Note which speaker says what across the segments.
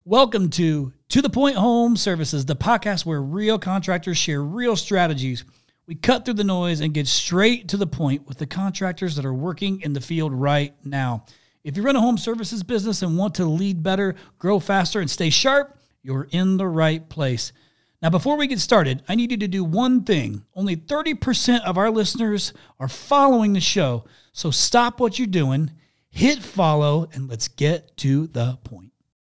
Speaker 1: Welcome to the Point Home Services, the podcast where real contractors share real strategies. We cut through the noise and get straight to the point with the contractors that are working in the field right now. If you run a home services business and want to lead better, grow faster, and stay sharp, you're in the right place. Now, before we get started, I need you to do one thing. Only 30% of our listeners are following the show. So stop what you're doing, hit follow, and let's get to the point.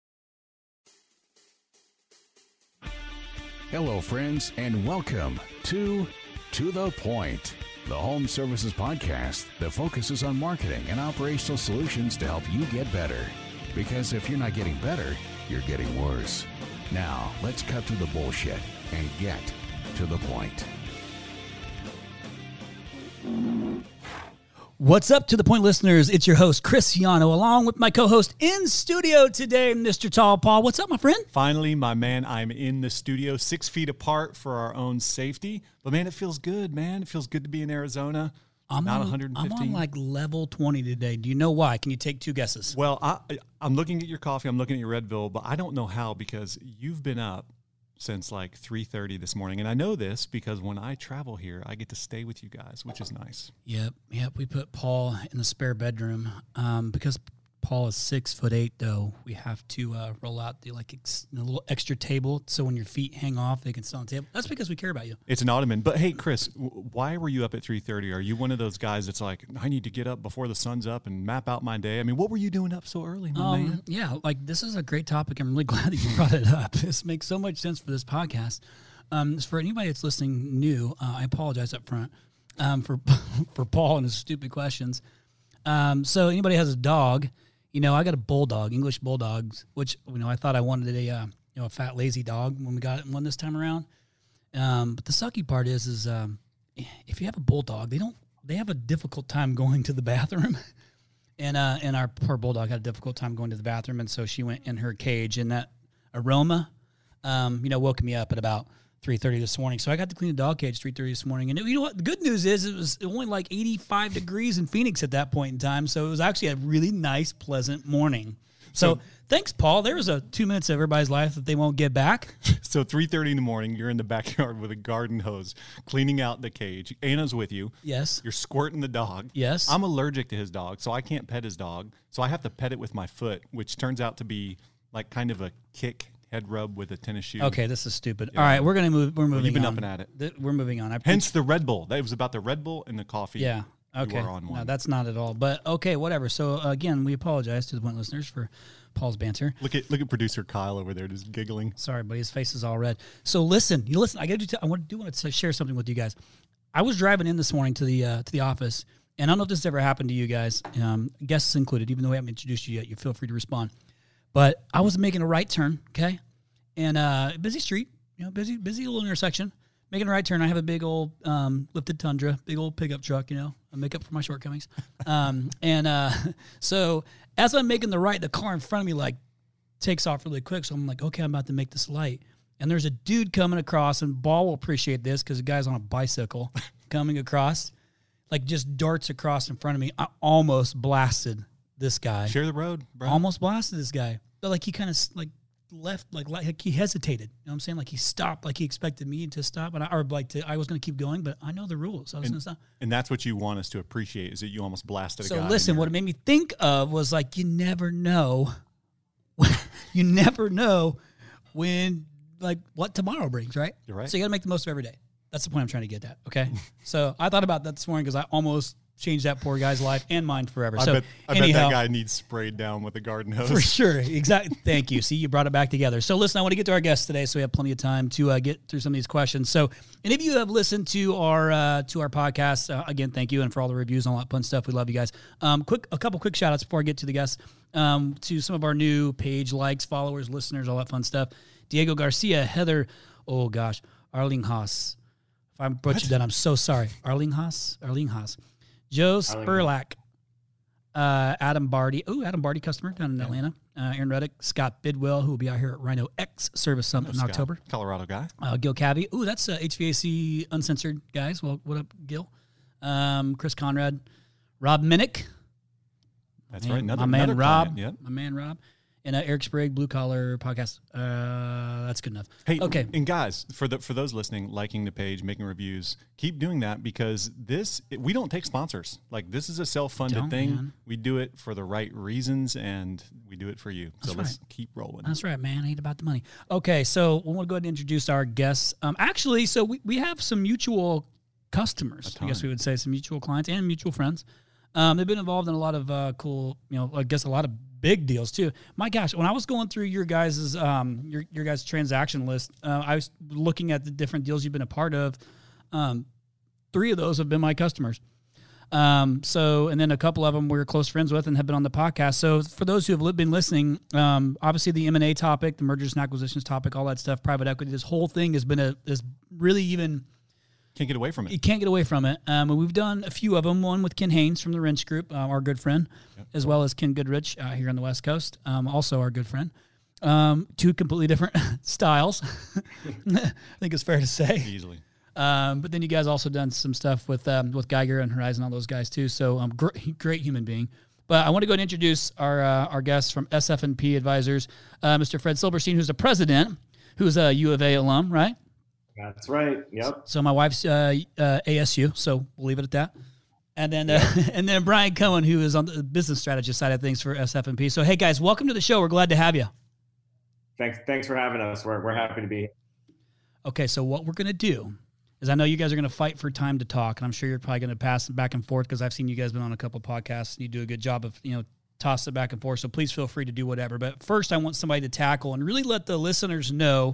Speaker 2: Hello, friends, and welcome to the Point, the home services podcast that focuses on marketing and operational solutions to help you get better. Because if you're not getting better, you're getting worse. Now, let's cut through the bullshit and get to the point.
Speaker 1: What's up, To The Point listeners? It's your host, Chris Yano, along with my co-host in studio today, Mr. Tall Paul. What's up, my friend?
Speaker 3: Finally, my man, I'm in the studio 6 feet apart for our own safety. But, man, it feels good, man. It feels good to be in Arizona.
Speaker 1: I'm
Speaker 3: not
Speaker 1: on
Speaker 3: 115.
Speaker 1: I'm on like level 20 today. Do you know why? Can you take two guesses?
Speaker 3: Well, I'm looking at your coffee. I'm looking at your Redville, but I don't know how because you've been up since like 3:30 this morning. And I know this because when I travel here, I get to stay with you guys, which is nice.
Speaker 1: Yep. We put Paul in the spare bedroom because Paul is 6'8", though. We have to roll out the little extra table so when your feet hang off, they can sit on the table. That's because we care about you.
Speaker 3: It's an ottoman. But hey, Chris, why were you up at 3:30? Are you one of those guys that's like, I need to get up before the sun's up and map out my day? I mean, what were you doing up so early, my man?
Speaker 1: Yeah, this is a great topic. I'm really glad that you brought it up. This makes so much sense for this podcast. For anybody that's listening new, I apologize up front for Paul and his stupid questions. So anybody has a dog, I got a bulldog, English bulldogs, which I thought I wanted a fat lazy dog when we got one this time around. But the sucky part is if you have a bulldog, they have a difficult time going to the bathroom. And our poor bulldog had a difficult time going to the bathroom, and so she went in her cage, and that aroma, woke me up at about 3:30 this morning. So I got to clean the dog cage 3:30 this morning. And you know what? The good news is it was only like 85 degrees in Phoenix at that point in time. So it was actually a really nice, pleasant morning. So thanks, Paul. There was 2 minutes of everybody's life that they won't get back.
Speaker 3: So 3:30 in the morning, you're in the backyard with a garden hose, cleaning out the cage. Anna's with you.
Speaker 1: Yes.
Speaker 3: You're squirting the dog.
Speaker 1: Yes.
Speaker 3: I'm allergic to his dog, so I can't pet his dog. So I have to pet it with my foot, which turns out to be like kind of a kick head rub with a tennis shoe.
Speaker 1: Okay, this is stupid. Yeah. All right, we're moving on.
Speaker 3: You've been up and at it.
Speaker 1: We're moving on.
Speaker 3: Hence the Red Bull. That was about the Red Bull and the coffee.
Speaker 1: Yeah. Okay. No, that's not at all. But okay, whatever. So again, we apologize to the Point listeners for Paul's banter.
Speaker 3: Look at producer Kyle over there just giggling.
Speaker 1: Sorry, buddy, his face is all red. So listen. I want to share something with you guys. I was driving in this morning to the office, and I don't know if this has ever happened to you guys, guests included. Even though we haven't introduced you yet, you feel free to respond. But I was making a right turn, okay, and busy street, busy little intersection. Making a right turn. I have a big old lifted Tundra, big old pickup truck, I make up for my shortcomings. So as I'm making the right, the car in front of me takes off really quick. So I'm like, okay, I'm about to make this light. And there's a dude coming across, and Ball will appreciate this because the guy's on a bicycle coming across, just darts across in front of me. I almost blasted this guy.
Speaker 3: Share the road, bro.
Speaker 1: Almost blasted this guy. But he kind of left, he hesitated. You know what I'm saying? He stopped, he expected me to stop, and I was going to keep going, but I know the rules. So I was going to stop.
Speaker 3: And that's what you want us to appreciate is that you almost blasted a guy.
Speaker 1: So listen, what it made me think of was you never know. You never know when what tomorrow brings, right?
Speaker 3: You're right.
Speaker 1: So you got to make the most of every day. That's the point I'm trying to get at. Okay. So I thought about that this morning because I almost changed that poor guy's life and mine forever.
Speaker 3: I bet that guy needs sprayed down with a garden hose.
Speaker 1: For sure. Exactly. Thank you. See, you brought it back together. So listen, I want to get to our guests today, so we have plenty of time to get through some of these questions. So any of you have listened to our podcast, again, thank you. And for all the reviews and all that fun stuff, we love you guys. A couple quick shout outs before I get to the guests, to some of our new page likes, followers, listeners, all that fun stuff. Diego Garcia, Heather, Arlene Haas. If I butchered that, I'm so sorry. Arlene Haas. Joe Spurlack, Adam Barty. Adam Barty, customer down in Atlanta. Aaron Reddick, Scott Bidwell, who will be out here at Rhino X Service Summit in October.
Speaker 3: Colorado guy.
Speaker 1: Gil Cavey. That's HVAC Uncensored guys. Well, what up, Gil? Chris Conrad. Rob Minnick.
Speaker 3: That's right.
Speaker 1: My man Rob.
Speaker 3: Yep.
Speaker 1: My man Rob. And Eric Sprague, Blue Collar Podcast. That's good enough.
Speaker 3: Hey,
Speaker 1: okay.
Speaker 3: And guys, for those listening, liking the page, making reviews, keep doing that because we don't take sponsors. Like this is a self-funded thing. Man. We do it for the right reasons, and we do it for you. So let's keep rolling.
Speaker 1: That's right, man. Ain't about the money. Okay, so we'll go ahead and introduce our guests. Actually, so we have some mutual customers. I guess we would say some mutual clients and mutual friends. They've been involved in a lot of cool, I guess a lot of big deals too. My gosh, when I was going through your guys' your guys' transaction list, I was looking at the different deals you've been a part of. 3 of those have been my customers. And then a couple of them we're close friends with and have been on the podcast. So for those who have been listening, obviously the M&A topic, the mergers and acquisitions topic, all that stuff, private equity, this whole thing has been is really even.
Speaker 3: Can't get away from it.
Speaker 1: You can't get away from it. And we've done a few of them. One with Ken Haynes from the Wrench Group, our good friend, as well as Ken Goodrich here on the West Coast, also our good friend. 2 completely different styles, I think it's fair to say.
Speaker 3: Easily.
Speaker 1: But then you guys also done some stuff with Geiger and Horizon, all those guys too. So great human being. But I want to go and introduce our guests from SF&P Advisors, Mr. Fred Silberstein, who's the president, who's a U of A alum, right?
Speaker 4: That's right. Yep.
Speaker 1: So my wife's ASU, so we'll leave it at that. And then and then Brian Cohen, who is on the business strategist side of things for SF&P. So hey guys, welcome to the show. We're glad to have you.
Speaker 4: Thanks for having us. We're happy to be here.
Speaker 1: Okay, so what we're gonna do is I know you guys are gonna fight for time to talk, and I'm sure you're probably gonna pass it back and forth because I've seen you guys been on a couple of podcasts and you do a good job of toss it back and forth. So please feel free to do whatever. But first, I want somebody to tackle and really let the listeners know.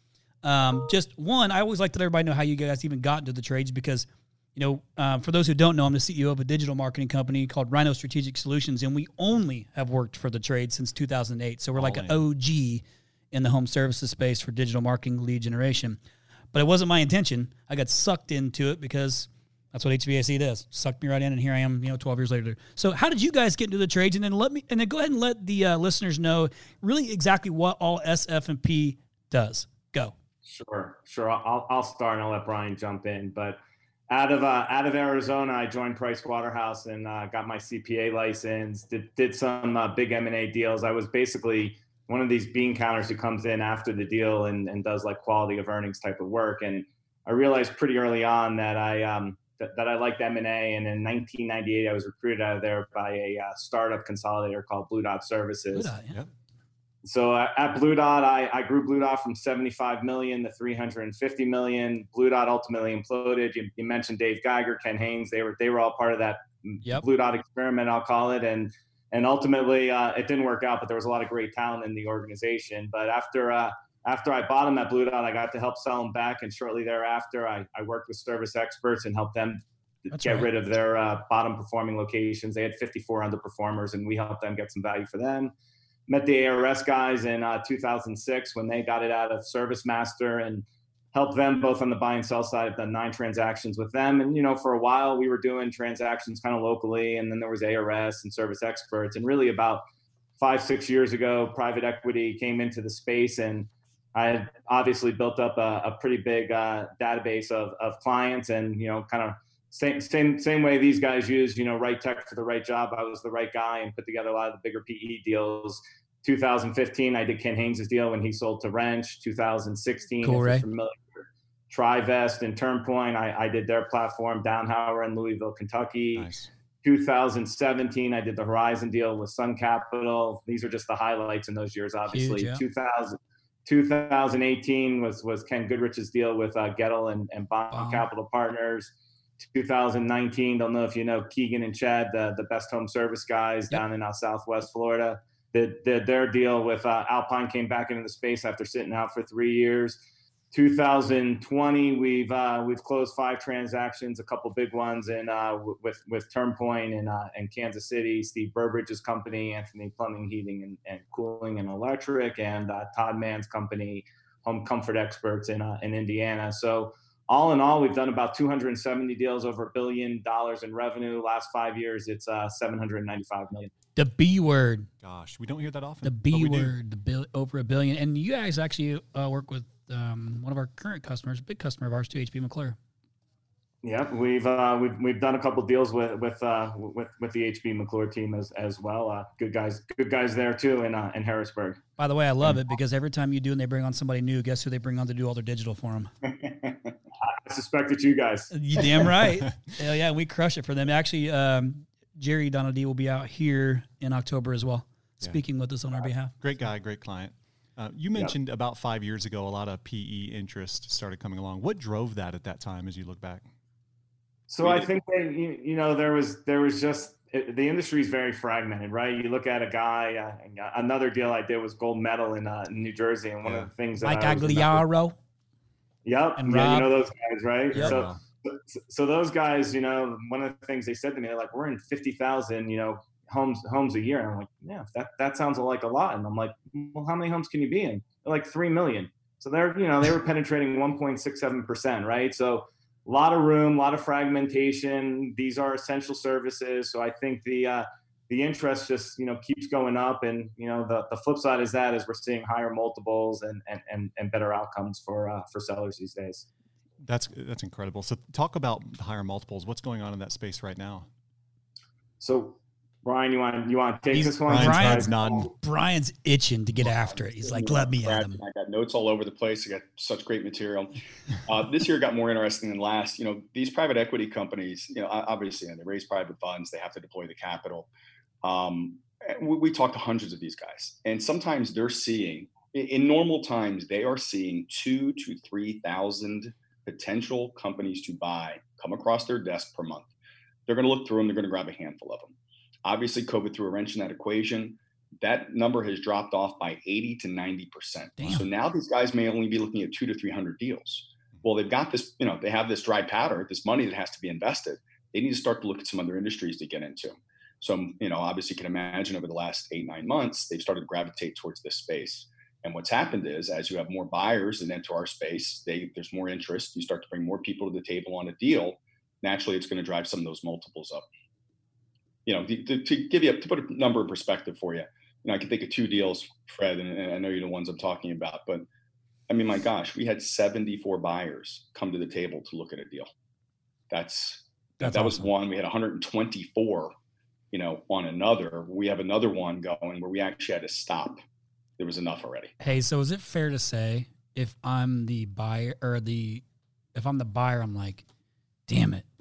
Speaker 1: Just one, I always like to let everybody know how you guys even got into the trades because, for those who don't know, I'm the CEO of a digital marketing company called Rhino Strategic Solutions, and we only have worked for the trade since 2008. So we're like an OG in the home services space for digital marketing lead generation. But it wasn't my intention. I got sucked into it because that's what HVAC does. Sucked me right in, and here I am, 12 years later. So how did you guys get into the trades? And then go ahead and let the listeners know really exactly what all SF&P does. Go.
Speaker 4: Sure. I'll start and I'll let Brian jump in. But out of Arizona, I joined Price Waterhouse and got my CPA license. Did some big M&A deals. I was basically one of these bean counters who comes in after the deal and does like quality of earnings type of work. And I realized pretty early on that I liked M&A. And in 1998, I was recruited out of there by a startup consolidator called Blue Dot Services.
Speaker 1: Blue Dot, yeah.
Speaker 4: So at Blue Dot, I grew Blue Dot from 75 million to 350 million. Blue Dot ultimately imploded. You mentioned Dave Geiger, Ken Haynes. They were all part of that Blue Dot experiment, I'll call it. And ultimately, it didn't work out, but there was a lot of great talent in the organization. But after I bought them at Blue Dot, I got to help sell them back. And shortly thereafter, I worked with Service Experts and helped them get rid of their bottom performing locations. They had 54 underperformers, and we helped them get some value for them. Met the ARS guys in 2006 when they got it out of ServiceMaster and helped them both on the buy and sell side. I've done 9 transactions with them. And, for a while we were doing transactions kind of locally, and then there was ARS and Service Experts. And really about 5-6 years ago, private equity came into the space, and I had obviously built up a pretty big database of clients and, kind of same way these guys use, right tech for the right job. I was the right guy and put together a lot of the bigger PE deals. 2015, I did Ken Haynes' deal when he sold to Wrench. 2016,
Speaker 1: cool, right?
Speaker 4: Trivest and Turnpoint. I did their platform, Downhauer in Louisville, Kentucky.
Speaker 3: Nice.
Speaker 4: 2017, I did the Horizon deal with Sun Capital. These are just the highlights in those years, obviously.
Speaker 1: Huge, yeah.
Speaker 4: 2018 was Ken Goodrich's deal with Gettle and Bond Capital Partners. 2019, don't know if you know Keegan and Chad, the best home service guys down in Southwest Florida. Their deal with Alpine came back into the space after sitting out for 3 years. 2020, we've closed 5 transactions, a couple big ones, and with Turnpoint and Kansas City, Steve Burbridge's company, Anthony Plumbing, Heating and Cooling and Electric, and Todd Mann's company, Home Comfort Experts in Indiana. So all in all, we've done about 270 deals over $1 billion in revenue. Last 5 years, it's $795 million.
Speaker 1: The B word.
Speaker 3: Gosh, we don't hear that often.
Speaker 1: The B word, over $1 billion. And you guys actually work with one of our current customers, a big customer of ours too, HB McClure.
Speaker 4: Yep, we've done a couple deals with the HB McClure team as well. Good guys there too in Harrisburg.
Speaker 1: By the way, I love it because every time you do and they bring on somebody new, guess who they bring on to do all their digital for them?
Speaker 4: I suspect it's you guys.
Speaker 1: You damn right. Hell yeah, we crush it for them. Actually, Jerry Donaldee will be out here in October as well, speaking with us on our behalf.
Speaker 3: Great guy, great client. You mentioned about 5 years ago, a lot of PE interest started coming along. What drove that at that time as you look back?
Speaker 4: So I think that, there was just, the industry is very fragmented, right? You look at a guy, another deal I did was gold medal in New Jersey. And one of the things that
Speaker 1: Mike Agliaro.
Speaker 4: Yep.
Speaker 1: And
Speaker 4: you know those guys, right?
Speaker 1: Yep.
Speaker 4: So those guys, one of the things they said to me, they're like, we're in 50,000, homes a year. And I'm like, yeah, that sounds like a lot. And I'm like, well, how many homes can you be in? They're like 3 million. So they were penetrating 1.67%, right? So a lot of room, a lot of fragmentation. These are essential services. So I think the interest just, keeps going up. And, the flip side is we're seeing higher multiples and better outcomes for sellers these days.
Speaker 3: That's incredible. So talk about the higher multiples. What's going on in that space right now?
Speaker 4: So Brian, you want to take this one?
Speaker 1: Brian's itching to get after it. He's like, let me at him.
Speaker 5: I got notes all over the place. I got such great material. This year got more interesting than last. These private equity companies, obviously, they raise private funds. They have to deploy the capital. We talk to hundreds of these guys. And sometimes they're seeing, in normal times, they are seeing 2,000 to 3,000 potential companies to buy come across their desk per month. They're going to look through them. They're going to grab a handful of them. Obviously, COVID threw a wrench in that equation. That number has dropped off by 80 to 90%.
Speaker 1: Damn.
Speaker 5: So now these guys may only be looking at 200 to 300 deals. Well, they've got this, they have this dry powder, this money that has to be invested. They need to start to look at some other industries to get into. So, obviously you can imagine over the last 8-9 months, they've started to gravitate towards this space. And what's happened is, as you have more buyers that enter our space, there's more interest. You start to bring more people to the table on a deal. Naturally, it's going to drive some of those multiples up. To put a number in perspective for you, I can think of 2 deals, Fred, and I know you're the ones I'm talking about, but I mean, my gosh, we had 74 buyers come to the table to look at a deal. That
Speaker 1: awesome.
Speaker 5: was one. We had 124, on another. We have another one going where we actually had to stop. There was enough already.
Speaker 1: Hey, so is it fair to say if I'm the buyer I'm like, damn it,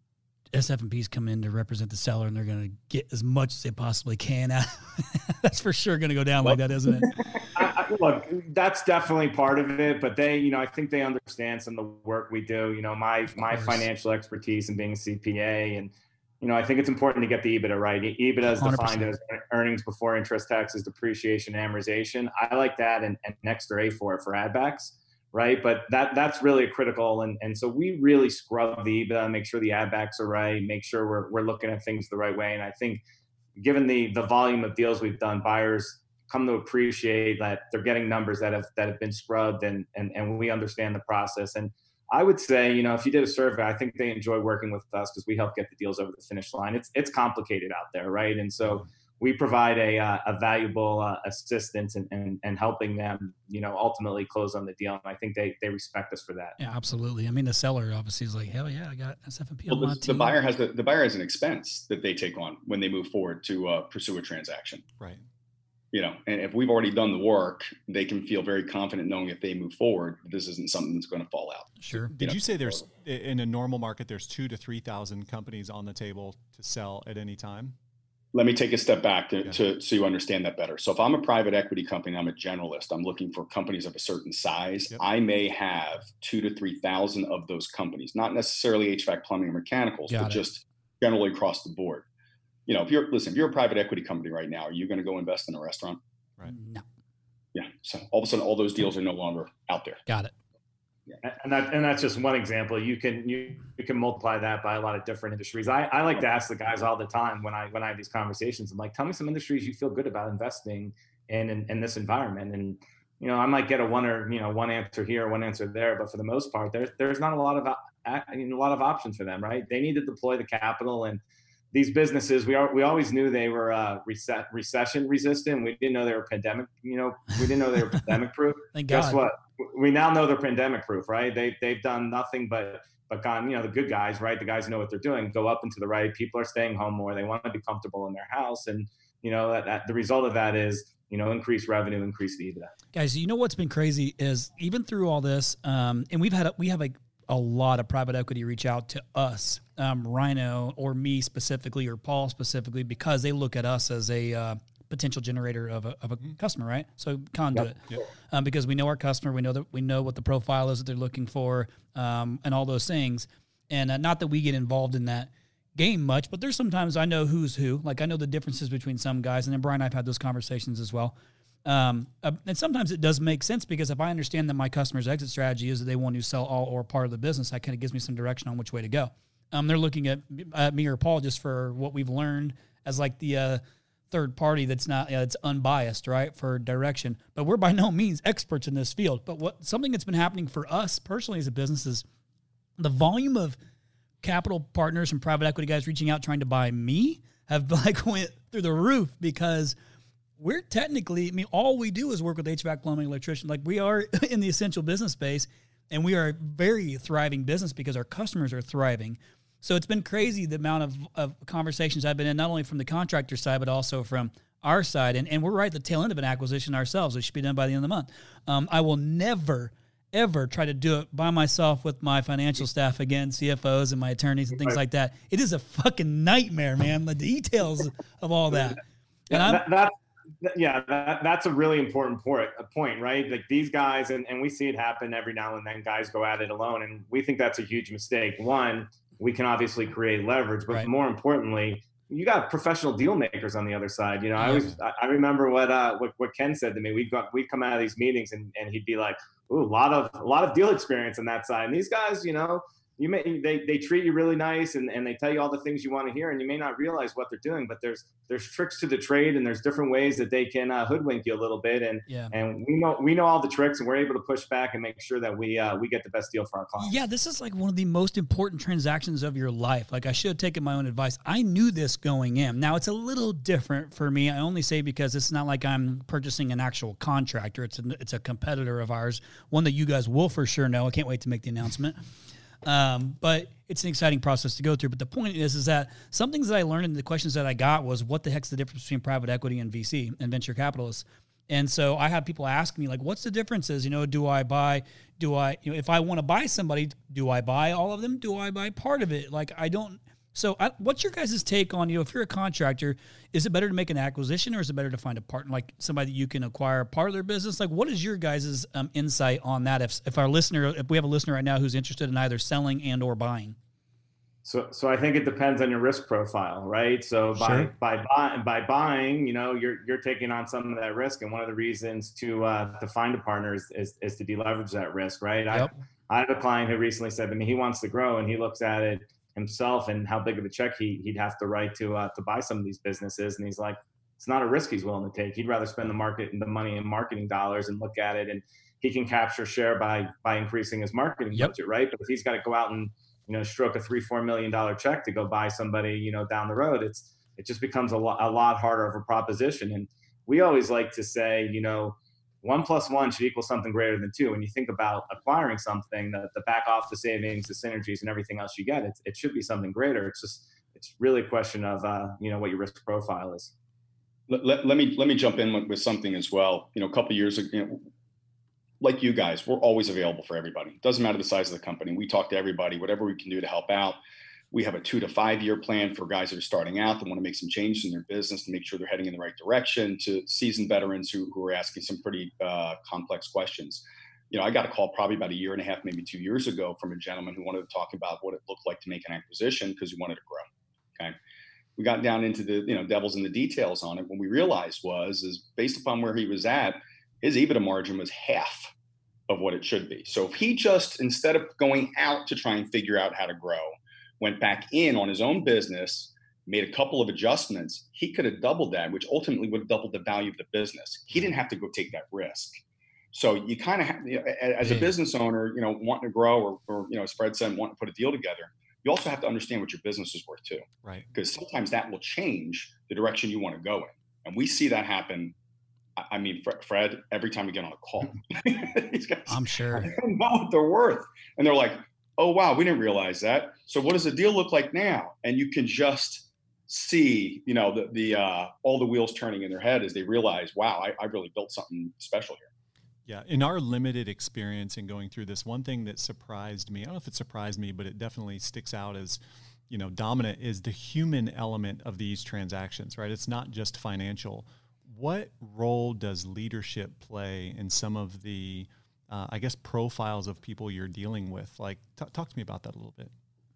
Speaker 1: S&P's come in to represent the seller and they're going to get as much as they possibly can out. That's for sure going to go down like that, isn't it?
Speaker 4: Look, that's definitely part of it, but they, I think they understand some of the work we do, my financial expertise and being a CPA. And, I think it's important to get the EBITDA right. EBITDA is defined 100%. As earnings before interest, taxes, depreciation, amortization. I like that and an extra A for add backs. Right. But that's really critical. And so we really scrub the EBITDA, make sure the add backs are right, make sure we're looking at things the right way. And I think given the volume of deals we've done, buyers come to appreciate that they're getting numbers that have been scrubbed and we understand the process. And I would say, if you did a survey, I think they enjoy working with us because we help get the deals over the finish line. It's complicated out there. Right. And so we provide a valuable assistance and helping them, ultimately close on the deal. And I think they respect us for that.
Speaker 1: Yeah, absolutely. I mean, the seller obviously is like, hell yeah, I got S&P on my team.
Speaker 5: The buyer has an expense that they take on when they move forward to pursue a transaction.
Speaker 3: Right.
Speaker 5: And if we've already done the work, they can feel very confident knowing if they move forward, this isn't something that's going to fall out.
Speaker 1: Sure.
Speaker 3: Did you say there's, in a normal market, there's 2,000 to 3,000 companies on the table to sell at any time?
Speaker 5: Let me take a step back so you understand that better. So if I'm a private equity company, I'm a generalist, I'm looking for companies of a certain size. Yep. I may have 2,000 to 3,000 of those companies, not necessarily HVAC, plumbing, or mechanicals, but just generally across the board. If you're a private equity company right now, are you going to go invest in a restaurant?
Speaker 3: Right.
Speaker 1: No.
Speaker 5: Yeah. So all of a sudden, all those deals are no longer out there.
Speaker 1: Got it.
Speaker 4: Yeah. And that's just one example. You can multiply that by a lot of different industries. I like to ask the guys all the time when I have these conversations. I'm like, tell me some industries you feel good about investing in this environment. And I might get one answer here, one answer there, but for the most part, there's not a lot of options for them, right? They need to deploy the capital, and these businesses, we always knew they were recession resistant. We didn't know they were pandemic. We didn't know they were pandemic proof.
Speaker 1: Thank God.
Speaker 4: Guess what? We now know they're pandemic proof, right? They've done nothing but but gone, the good guys, right? The guys who know what they're doing, go up into the right. People are staying home more. They want to be comfortable in their house. And, that the result of that is, increased revenue, increased EBITDA.
Speaker 1: Guys, what's been crazy is even through all this, and we have a lot of private equity reach out to us, Rhino or me specifically, or Paul specifically, because they look at us as a potential generator of a customer, right? So conduit, because we know our customer, we know what the profile is that they're looking for, and all those things. And not that we get involved in that game much, but there's sometimes I know who's who. Like I know the differences between some guys, and then Brian and I've had those conversations as well. And sometimes it does make sense, because if I understand that my customer's exit strategy is that they want to sell all or part of the business, that kind of gives me some direction on which way to go. They're looking at me or Paul just for what we've learned as like the third party that's not, it's unbiased, right, for direction. But we're by no means experts in this field. But something that's been happening for us personally as a business is the volume of capital partners and private equity guys reaching out trying to buy me have went through the roof, because we're technically, all we do is work with HVAC, plumbing, electrician. Like we are in the essential business space, and we are a very thriving business because our customers are thriving. So it's been crazy the amount of conversations I've been in, not only from the contractor side, but also from our side. And we're right at the tail end of an acquisition ourselves. It should be done by the end of the month. I will never, ever try to do it by myself with my financial staff again, CFOs and my attorneys and things like that. It is a fucking nightmare, man. The details of all that. And
Speaker 4: that's a really important point, right? Like these guys, and we see it happen every now and then, guys go at it alone. And we think that's a huge mistake. One, we can obviously create leverage, but more importantly, you got professional deal makers on the other side. I remember what Ken said to me. We'd come out of these meetings and he'd be like, "Ooh, a lot of deal experience on that side." And these guys, they treat you really nice and they tell you all the things you want to hear, and you may not realize what they're doing, but there's tricks to the trade, and there's different ways that they can hoodwink you a little bit. And we know all the tricks, and we're able to push back and make sure that we get the best deal for our clients.
Speaker 1: Yeah, this is like one of the most important transactions of your life. Like I should have taken my own advice. I knew this going in. Now it's a little different for me. I only say because it's not like I'm purchasing an actual contractor. It's a competitor of ours, one that you guys will for sure know. I can't wait to make the announcement. But it's an exciting process to go through. But the point is that some things that I learned and the questions that I got was, what the heck's the difference between private equity and VC and venture capitalists? And so I had people ask me, like, what's the differences? If I want to buy somebody, do I buy all of them? Do I buy part of it? What's your guys' take on, if you're a contractor, is it better to make an acquisition, or is it better to find a partner, like somebody that you can acquire part of their business? Like, what is your guys' insight on that? If we have a listener right now who's interested in either selling and or buying.
Speaker 4: So I think it depends on your risk profile, right? So by buying, you're taking on some of that risk, and one of the reasons to find a partner is to deleverage that risk, right? Yep. I have a client who recently said to me he wants to grow, and he looks at it himself and how big of a check he'd have to write to buy some of these businesses, and he's like, it's not a risk he's willing to take. He'd rather spend the money in marketing dollars and look at it, and he can capture share by increasing his marketing budget, right? But if he's got to go out and stroke a $3-4 million check to go buy somebody down the road, it just becomes a lot harder of a proposition. And we always like to say 1 + 1 should equal something greater than 2. When you think about acquiring something, the back office savings, the synergies, and everything else you get, it should be something greater. It's really a question of what your risk profile is.
Speaker 5: Let me jump in with something as well. A couple of years ago, like you guys, we're always available for everybody. Doesn't matter the size of the company. We talk to everybody, whatever we can do to help out. We have a 2 to 5 year plan for guys that are starting out that want to make some changes in their business to make sure they're heading in the right direction, to seasoned veterans who are asking some pretty complex questions. I got a call probably about 1.5 years, maybe 2 years ago, from a gentleman who wanted to talk about what it looked like to make an acquisition because he wanted to grow. Okay. We got down into the devil's in the details on it. What we realized is based upon where he was at, his EBITDA margin was half of what it should be. So if he just, instead of going out to try and figure out how to grow, went back in on his own business, made a couple of adjustments, he could have doubled that, which ultimately would have doubled the value of the business. He didn't have to go take that risk. So you kind of have, as a business owner, wanting to grow or as Fred said, wanting to put a deal together, you also have to understand what your business is worth too.
Speaker 3: Right.
Speaker 5: Because sometimes that will change the direction you want to go in. And we see that happen. I mean, Fred, every time we get on a call, these guys,
Speaker 1: I'm sure,
Speaker 5: I don't know what they're worth. And they're like, oh, wow, we didn't realize that. So what does the deal look like now? And you can just see, you know, all the wheels turning in their head as they realize, wow, I really built something special here.
Speaker 3: Yeah. In our limited experience in going through this, one thing that surprised me, I don't know if it surprised me, but it definitely sticks out as, you know, dominant, is the human element of these transactions, right? It's not just financial. What role does leadership play in some of the, I guess, profiles of people you're dealing with? Like, talk to me about that a little bit.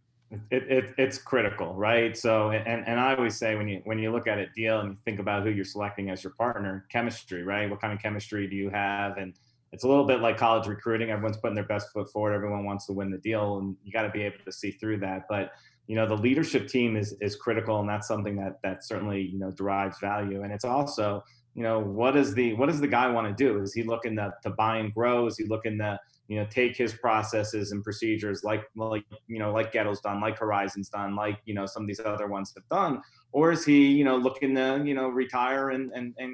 Speaker 4: It's critical, right? So, and I always say when you look at a deal and you think about who you're selecting as your partner, chemistry, right? What kind of chemistry do you have? And it's a little bit like college recruiting. Everyone's putting their best foot forward. Everyone wants to win the deal, and you got to be able to see through that. But you know, the leadership team is critical, and that's something that certainly, you know, derives value. And it's also, you know, what does the guy want to do? Is he looking to buy and grow? Is he looking to, you know, take his processes and procedures like Getto's done, like Horizon's done, like, you know, some of these other ones have done? Or is he, you know, looking to, you know, retire and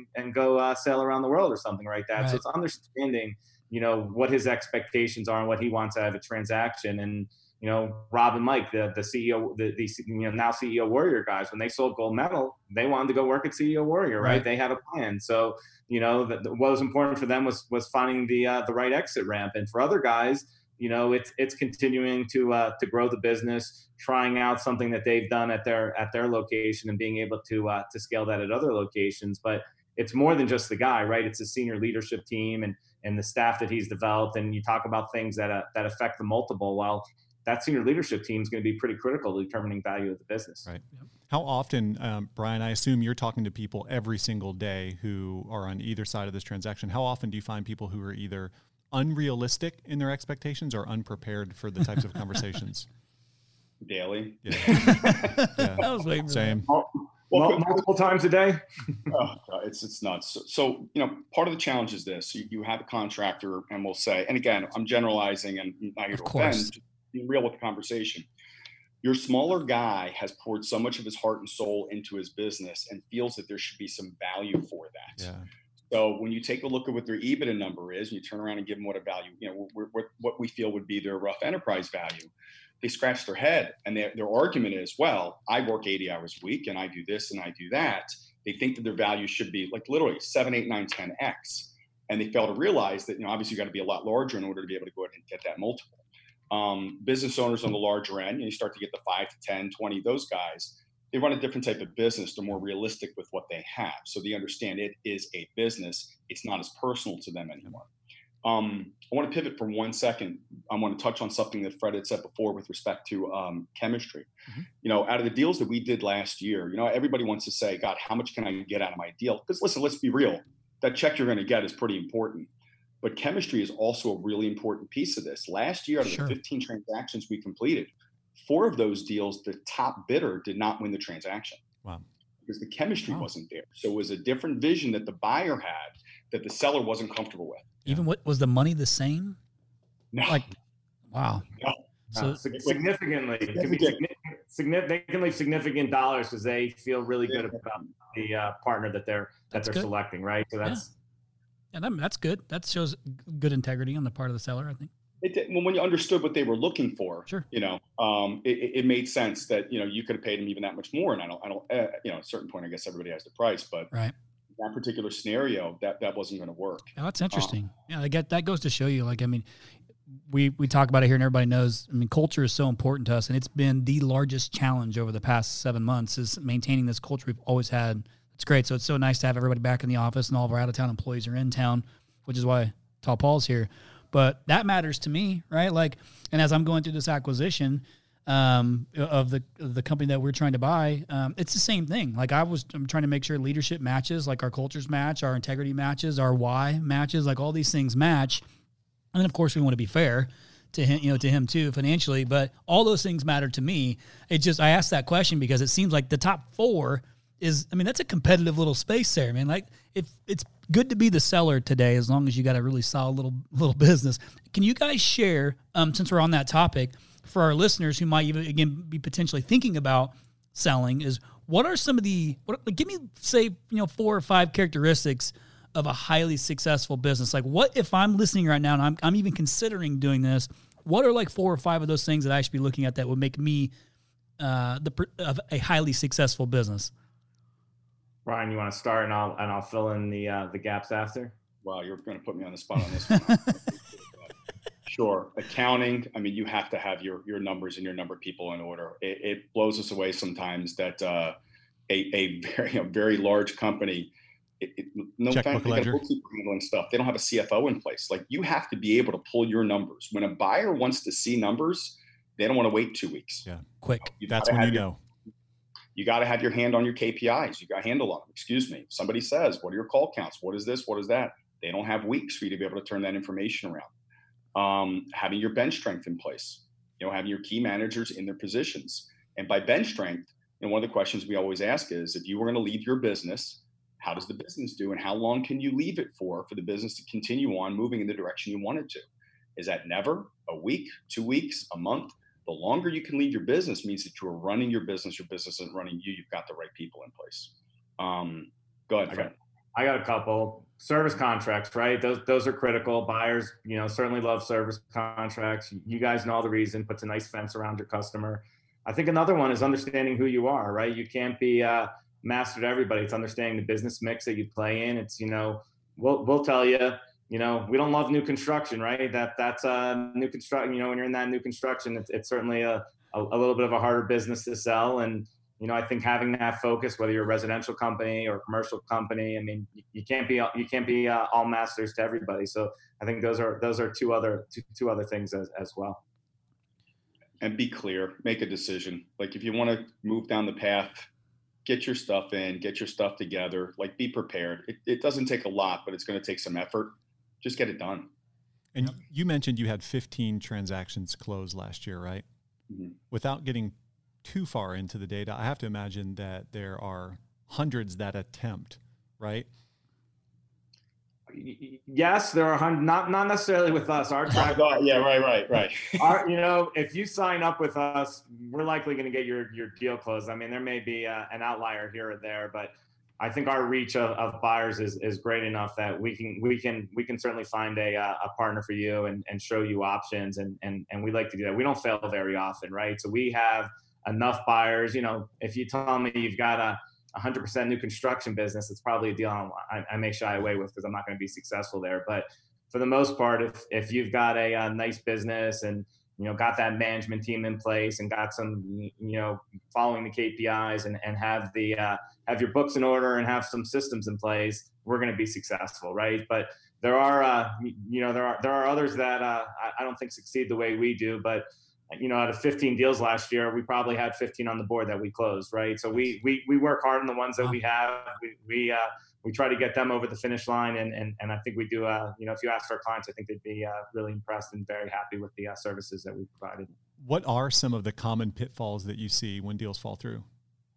Speaker 4: go sail around the world or something like that? Right. So it's understanding, you know, what his expectations are and what he wants out of a transaction. And, you know, Rob and Mike, the CEO, the you know, now CEO Warrior guys, when they sold Gold Medal, they wanted to go work at CEO Warrior, right? They had a plan. So, you know, what was important for them was finding the right exit ramp. And for other guys, you know, it's continuing to grow the business, trying out something that they've done at their location and being able to scale that at other locations. But it's more than just the guy, right? It's a senior leadership team and the staff that he's developed. And you talk about things that affect the multiple. Well, that senior leadership team is going to be pretty critical to determining value of the business. Right.
Speaker 3: Yep. How often, Brian, I assume you're talking to people every single day who are on either side of this transaction. How often do you find people who are either unrealistic in their expectations or unprepared for the types of conversations?
Speaker 5: Daily.
Speaker 3: Yeah.
Speaker 1: That was way
Speaker 3: same.
Speaker 4: Multiple times a day.
Speaker 5: It's nuts. So, you know, part of the challenge is this: you have a contractor, and we'll say, and again, I'm generalizing and not here to offend. Be real with the conversation. Your smaller guy has poured so much of his heart and soul into his business and feels that there should be some value for that. Yeah. So when you take a look at what their EBITDA number is, and you turn around and give them what a value, you know, what we feel would be their rough enterprise value, they scratch their head, and their argument is, well, I work 80 hours a week and I do this and I do that. They think that their value should be like literally 7, 8, 9, 10x. And they fail to realize that, you know, obviously you got to be a lot larger in order to be able to go ahead and get that multiple. Business owners on the larger end, you start to get the 5 to 10, 20, those guys, they run a different type of business. They're more realistic with what they have. So they understand it is a business. It's not as personal to them anymore. I want to pivot for 1 second. I want to touch on something that Fred had said before with respect to chemistry. Mm-hmm. You know, out of the deals that we did last year, you know, everybody wants to say, God, how much can I get out of my deal? Because listen, let's be real. That check you're going to get is pretty important. But chemistry is also a really important piece of this. Last year, out of the 15 transactions we completed, 4 of those deals, the top bidder did not win the transaction.
Speaker 3: Wow.
Speaker 5: Because the chemistry wasn't there. So it was a different vision that the buyer had that the seller wasn't comfortable with.
Speaker 1: Even what was the money the same?
Speaker 5: No.
Speaker 1: Like, wow.
Speaker 5: No.
Speaker 4: So significantly, it can be significant dollars because they feel really good about the partner that they're selecting, right? So that's.
Speaker 1: Yeah, that's good. That shows good integrity on the part of the seller, I think.
Speaker 5: When you understood what they were looking for,
Speaker 1: sure.
Speaker 5: You know, it made sense that, you know, you could have paid them even that much more. And I don't, you know, at a certain point, I guess everybody has the price, but
Speaker 1: right.
Speaker 5: That particular scenario, that wasn't going to work.
Speaker 1: Yeah, that's interesting. That goes to show you, like, I mean, we talk about it here and everybody knows, I mean, culture is so important to us, and it's been the largest challenge over the past 7 months is maintaining this culture we've always had. It's great. So it's so nice to have everybody back in the office and all of our out-of-town employees are in town, which is why Tall Paul's here. But that matters to me, right? Like, and as I'm going through this acquisition of the company that we're trying to buy, it's the same thing. Like I'm trying to make sure leadership matches, like our cultures match, our integrity matches, our why matches, like all these things match. And then of course we want to be fair to him, you know, to him too financially, but all those things matter to me. I asked that question because it seems like the top 4 is, I mean, that's a competitive little space there, man. Like if it's good to be the seller today, as long as you got a really solid little business. Can you guys share, since we're on that topic, for our listeners who might even, again, be potentially thinking about selling, is what are some of give me, say, 4 or 5 characteristics of a highly successful business? Like what if I'm listening right now and I'm even considering doing this, What are like 4 or 5 of those things that I should be looking at that would make me of a highly successful business?
Speaker 4: Ryan, you want to start, and I'll fill in the gaps after.
Speaker 5: Wow, you're going to put me on the spot on this one. Sure. Accounting, I mean, you have to have your numbers and your number of people in order. It blows us away sometimes that a very large company, no
Speaker 3: checkbook ledger,
Speaker 5: bookkeeper handling stuff. They don't have a CFO in place. Like, you have to be able to pull your numbers. When a buyer wants to see numbers, they don't want to wait 2 weeks.
Speaker 3: Yeah,
Speaker 1: quick.
Speaker 3: That's when you know.
Speaker 5: You got to have your hand on your KPIs. You got to handle on them. Excuse me. Somebody says, what are your call counts? What is this? What is that? They don't have weeks for you to be able to turn that information around. Having your bench strength in place, having your key managers in their positions. And by bench strength, one of the questions we always ask is, if you were going to leave your business, how does the business do? And how long can you leave it for the business to continue on moving in the direction you want it to? Is that never? A week, 2 weeks, a month? The longer you can leave your business means that you're running your business isn't running you. You've got the right people in place. Go ahead, Fred.
Speaker 4: I got a couple. Service contracts, right? Those are critical. Buyers, certainly love service contracts. You guys know the reason. Puts a nice fence around your customer. I think another one is understanding who you are, right? You can't be master to everybody. It's understanding the business mix that you play in. It's, we'll tell you, we don't love new construction, right? That's new construction. When you're in that new construction, it's certainly a little bit of a harder business to sell. And, I think having that focus, whether you're a residential company or a commercial company, I mean, you can't be all masters to everybody. So I think those are two other things as well.
Speaker 5: And be clear, make a decision. Like, if you want to move down the path, get your stuff in, get your stuff together, like, be prepared. It doesn't take a lot, but it's going to take some effort. Just get it done.
Speaker 3: And you mentioned you had 15 transactions closed last year, right?
Speaker 5: Mm-hmm.
Speaker 3: Without getting too far into the data, I have to imagine that there are hundreds that attempt, right?
Speaker 4: Yes, there are hundreds, not necessarily with us. Our track.
Speaker 5: Yeah, right.
Speaker 4: If you sign up with us, we're likely going to get your deal closed. I mean, there may be an outlier here or there, but I think our reach of buyers is great enough that we can certainly find a partner for you and show you options, and we like to do that. We don't fail very often, right? So we have enough buyers. If you tell me you've got a 100% new construction business, it's probably a deal I may shy away with, because I'm not going to be successful there. But for the most part, if you've got a nice business and got that management team in place and got some following the KPIs and have your books in order and have some systems in place, we're going to be successful, right? But there are others that I don't think succeed the way we do, but out of 15 deals last year, we probably had 15 on the board that we closed, right? So we work hard on the ones that we have. We try to get them over the finish line, and I think we do. If you ask our clients, I think they'd be really impressed and very happy with the services that we provided. What
Speaker 3: are some of the common pitfalls that you see when deals fall through?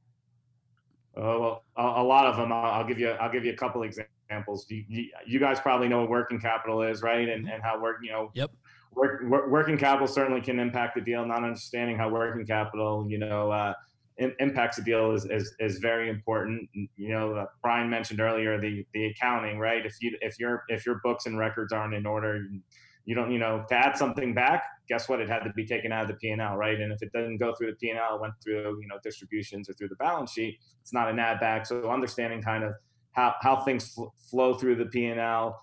Speaker 4: Oh, well, a lot of them. I'll give you a couple examples. You guys probably know what working capital is, right? And how
Speaker 1: Yep.
Speaker 4: Working capital certainly can impact the deal. Not understanding how working capital, impacts the deal is very important. Brian mentioned earlier the accounting, right? If your books and records aren't in order, you don't, to add something back, guess what? It had to be taken out of the P&L, right? And if it doesn't go through the P&L, it went through, distributions or through the balance sheet, it's not an add back. So understanding kind of how things flow through the P&L,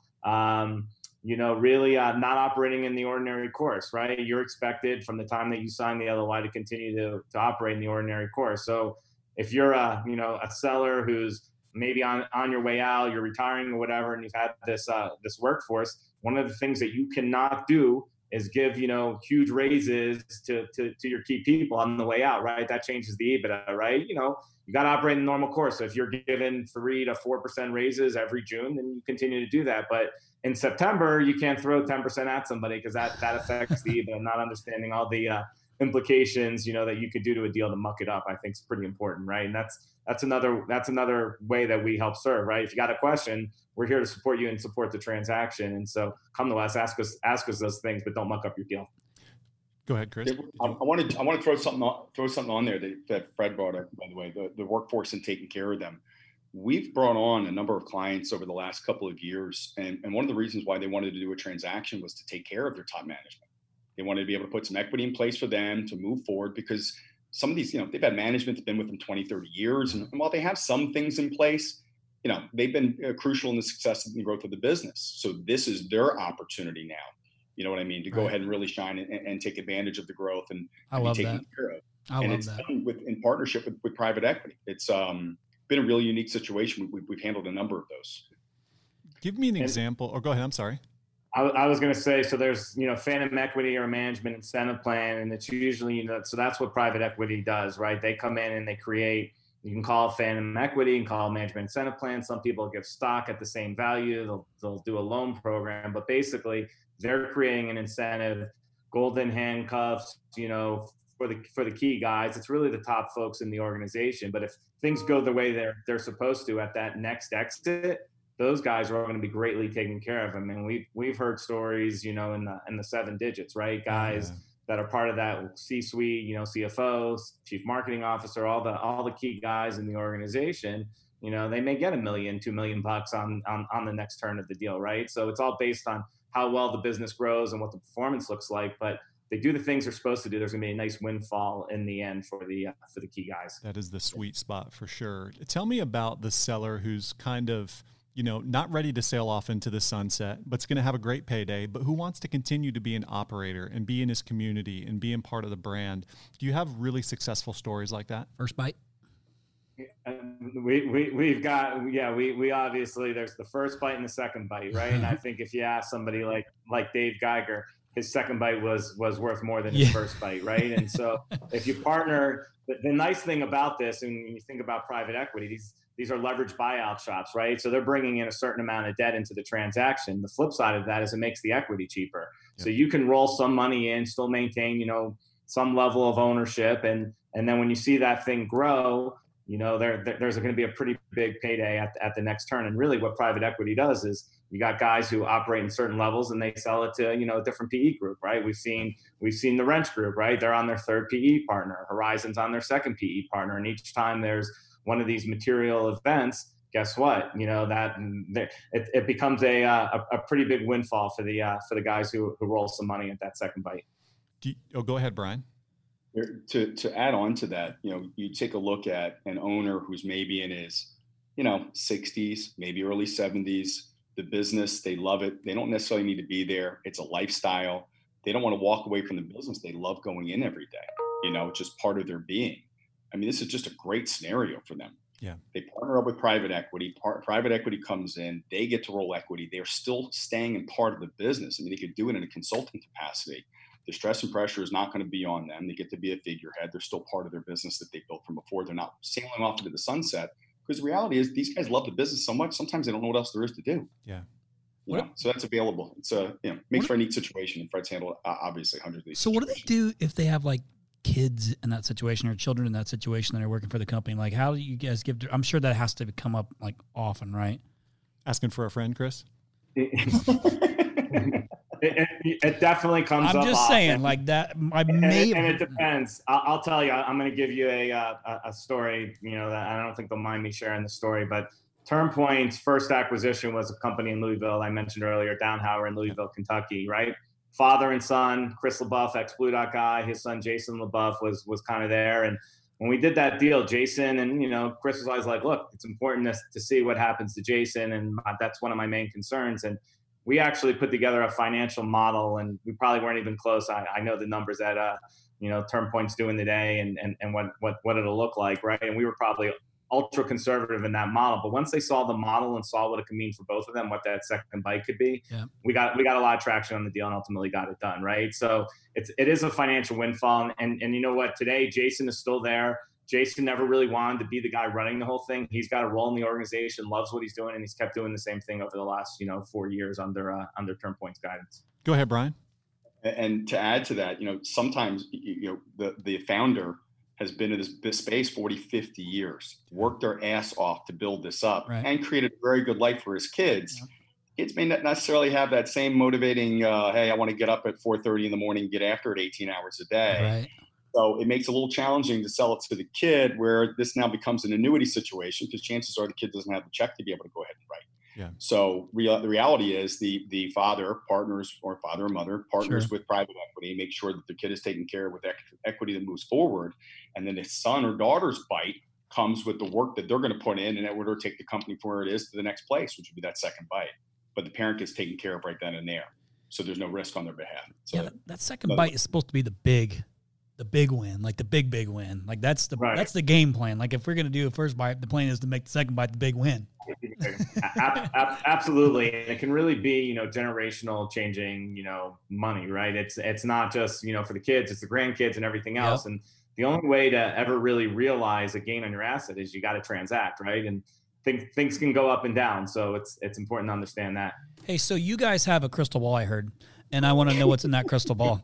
Speaker 4: really not operating in the ordinary course, right? You're expected from the time that you sign the LOI to continue to operate in the ordinary course. So if you're a seller who's maybe on your way out, you're retiring or whatever, and you've had this workforce, one of the things that you cannot do is give, huge raises to your key people on the way out, right? That changes the EBITDA, right? You got to operate in the normal course. So if you're given 3 to 4% raises every June, then you continue to do that. But in September, you can't throw 10% at somebody, because that affects the EBITDA. Not understanding all the implications, that you could do to a deal to muck it up, I think is pretty important, right? And that's another way that we help serve, right? If you got a question, we're here to support you and support the transaction. And so come to us, ask us those things, but don't muck up your deal.
Speaker 3: Go ahead, Chris.
Speaker 5: I want to throw something on there that Fred brought up, by the way, the workforce and taking care of them. We've brought on a number of clients over the last couple of years. And one of the reasons why they wanted to do a transaction was to take care of their top management. They wanted to be able to put some equity in place for them to move forward, because some of these, they've had management that's been with them 20, 30 years. And while they have some things in place, they've been crucial in the success and growth of the business. So this is their opportunity now. You know what I mean? To go ahead and really shine and take advantage of the growth and be taken care of. And it's done in partnership with private equity. It's been a really unique situation. We've handled a number of those.
Speaker 3: Give me an example, or go ahead. I'm sorry.
Speaker 4: I was going to say, so there's, phantom equity or management incentive plan, and it's usually, so that's what private equity does, right? They come in and they create, you can call it phantom equity, you can call it management incentive plan. Some people give stock at the same value. They'll do a loan program, but basically they're creating an incentive, golden handcuffs, for the key guys. It's really the top folks in the organization. But if things go the way they're supposed to at that next exit, those guys are all going to be greatly taken care of. I mean, we've heard stories, in the 7 digits, right? Guys that are part of that C-suite, CFO, chief marketing officer, all the key guys in the organization, they may get $1 million, $2 million on the next turn of the deal, right? So it's all based on how well the business grows and what the performance looks like. But they do the things they're supposed to do. There's going to be a nice windfall in the end for the key guys.
Speaker 3: That is the sweet spot for sure. Tell me about the seller who's kind of, not ready to sail off into the sunset, but's going to have a great payday, but who wants to continue to be an operator and be in his community and being part of the brand. Do you have really successful stories like that?
Speaker 1: First Bite?
Speaker 4: We've got, we obviously, there's the first bite and the second bite, right? And I think if you ask somebody like Dave Geiger, his second bite was worth more than his first bite, right? And so if you partner, the nice thing about this, and when you think about private equity, these are leveraged buyout shops, right? So they're bringing in a certain amount of debt into the transaction. The flip side of that is it makes the equity cheaper. Yep. So you can roll some money in, still maintain, some level of ownership. And then when you see that thing grow, there's going to be a pretty big payday at the next turn. And really what private equity does is you got guys who operate in certain levels and they sell it to, a different PE group, right? We've seen the Wrench Group, right? They're on their third PE partner. Horizon's on their second PE partner. And each time there's one of these material events, guess what? It becomes a pretty big windfall for the guys who roll some money at that second bite.
Speaker 3: Go ahead, Brian.
Speaker 5: To add on to that, you take a look at an owner who's maybe in his, 60s, maybe early 70s, the business, they love it. They don't necessarily need to be there. It's a lifestyle. They don't want to walk away from the business. They love going in every day, it's just part of their being. I mean, this is just a great scenario for them.
Speaker 3: Yeah.
Speaker 5: They partner up with private equity. Private equity comes in. They get to roll equity. They're still staying in part of the business. I mean, they could do it in a consulting capacity. The stress and pressure is not going to be on them. They get to be a figurehead. They're still part of their business that they built from before. They're not sailing off into the sunset, because the reality is these guys love the business so much. Sometimes they don't know what else there is to do.
Speaker 3: Yeah.
Speaker 5: So that's available. It's makes for a neat situation. And Fred's handled obviously hundreds of these.
Speaker 1: So what do they do if they have kids in that situation or children in that situation that are working for the company? How do you guys I'm sure that has to come up often, right?
Speaker 3: Asking for a friend, Chris?
Speaker 4: It definitely comes up.
Speaker 1: I'm just
Speaker 4: often.
Speaker 1: saying that.
Speaker 4: And it depends. I'll tell you, I'm going to give you a story, that I don't think they'll mind me sharing the story, but TurnPoint's first acquisition was a company in Louisville. I mentioned earlier, Downhauer in Louisville, Kentucky, right? Father and son, Chris LaBeouf, ex-Blue Dot guy, his son, Jason LaBeouf was kind of there. And when we did that deal, Jason and, Chris was always like, look, it's important to see what happens to Jason. And that's one of my main concerns. And we actually put together a financial model, and we probably weren't even close. I know the numbers that, TurnPoint's doing today and what it'll look like, right? And we were probably ultra conservative in that model. But once they saw the model and saw what it could mean for both of them, what that second bite could be, we got a lot of traction on the deal and ultimately got it done, right? So it is a financial windfall. And you know what? Today, Jason is still there. Jason never really wanted to be the guy running the whole thing. He's got a role in the organization, loves what he's doing, and he's kept doing the same thing over the last 4 years under TurnPoint's guidance.
Speaker 3: Go ahead, Brian.
Speaker 5: And to add to that, sometimes the founder has been in this space 40, 50 years, worked their ass off to build this up, and created a very good life for his kids. Yeah. Kids may not necessarily have that same motivating, hey, I want to get up at 4:30 in the morning, get after it 18 hours a day.
Speaker 1: Right.
Speaker 5: So it makes it a little challenging to sell it to the kid, where this now becomes an annuity situation, because chances are the kid doesn't have the check to be able to go ahead and write.
Speaker 3: Yeah.
Speaker 5: So the reality is the father partners, or father or mother partners with private equity, make sure that the kid is taken care of with equity that moves forward. And then the son or daughter's bite comes with the work that they're going to put in order to take the company from where it is to the next place, which would be that second bite. But the parent gets taken care of right then and there. So there's no risk on their behalf. So
Speaker 1: yeah, that second bite is supposed to be the big win, like the big win. Like that's the game plan. Like if we're going to do a first bite, the plan is to make the second bite the big win.
Speaker 4: Absolutely. And it can really be, generational changing, money, right? It's not just, for the kids, it's the grandkids and everything else. Yep. And the only way to ever really realize a gain on your asset is you got to transact, right? And things can go up and down. So it's important to understand that.
Speaker 1: Hey, so you guys have a crystal ball, I heard, and I want to know what's in that crystal ball.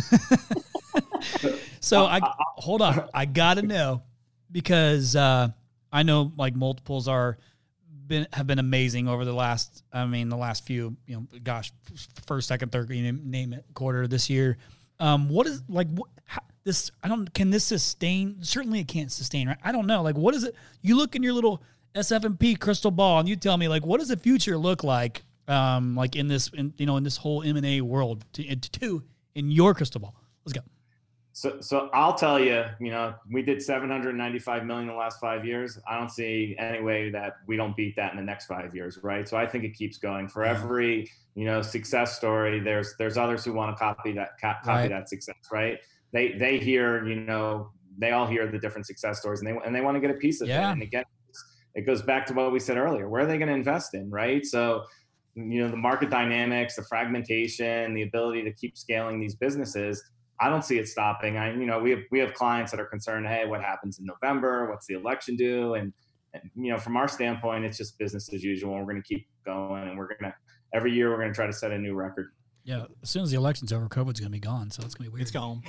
Speaker 1: So hold on. I got to know, because I know like multiples have been amazing over the last few, first, second, third, name it, quarter this year. What is this? Can this sustain? Certainly it can't sustain, right? I don't know. Like, what is it? You look in your little SF&P crystal ball and you tell me, like, what does the future look like? Like in this whole M&A world in your crystal ball. Let's go.
Speaker 4: So I'll tell you, we did $795 million in the last 5 years. I don't see any way that we don't beat that in the next 5 years, right? So I think it keeps going. For every, success story, there's others who want to copy that success, right? They hear, they all hear the different success stories, and they want to get a piece of it. And again, it goes back to what we said earlier. Where are they going to invest in, right? So, the market dynamics, the fragmentation, the ability to keep scaling these businesses, I don't see it stopping. We have clients that are concerned, hey, what happens in November? What's the election do? And from our standpoint, it's just business as usual. We're going to keep going, and every year we're going to try to set a new record.
Speaker 1: Yeah, as soon as the election's over, COVID's going to be gone, so it's going to be weird.
Speaker 3: It's gone.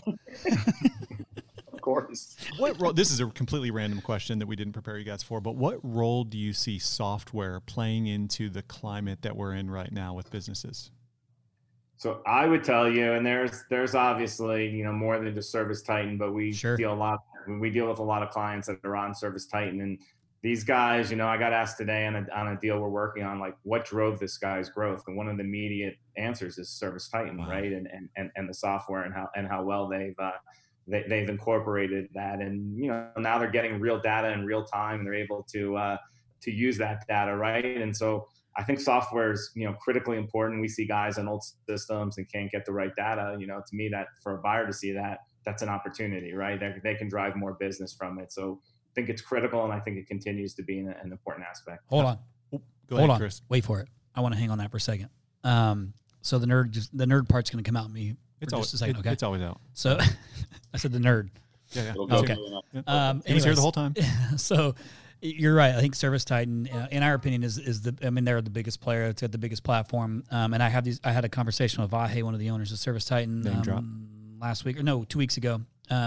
Speaker 5: Of course.
Speaker 3: What role? This is a completely random question that we didn't prepare you guys for, but what role do you see software playing into the climate that we're in right now with businesses?
Speaker 4: So I would tell you, and there's obviously, more than just ServiceTitan, but we deal with a lot of clients that are on ServiceTitan, and these guys, I got asked today on a deal we're working on, like, what drove this guy's growth? And one of the immediate answers is ServiceTitan, wow. Right? And the software and how well they've incorporated that. And, now they're getting real data in real time, and they're able to use that data. Right. And so I think software is, critically important. We see guys on old systems and can't get the right data. To me, that for a buyer to see that, that's an opportunity, right? They can drive more business from it. So I think it's critical, and I think it continues to be an important aspect.
Speaker 1: Hold on. Hold on. Chris. Wait for it. I want to hang on that for a second. So the nerd part's going to come out in me.
Speaker 3: It's always a second. Okay. It's always out.
Speaker 1: So I said the nerd.
Speaker 3: Yeah.
Speaker 1: Okay.
Speaker 3: He was here the whole time.
Speaker 1: So you're right. I think ServiceTitan, in our opinion, they're the biggest player. It's got the biggest platform. And I had a conversation with Vahe, one of the owners of ServiceTitan, 2 weeks ago,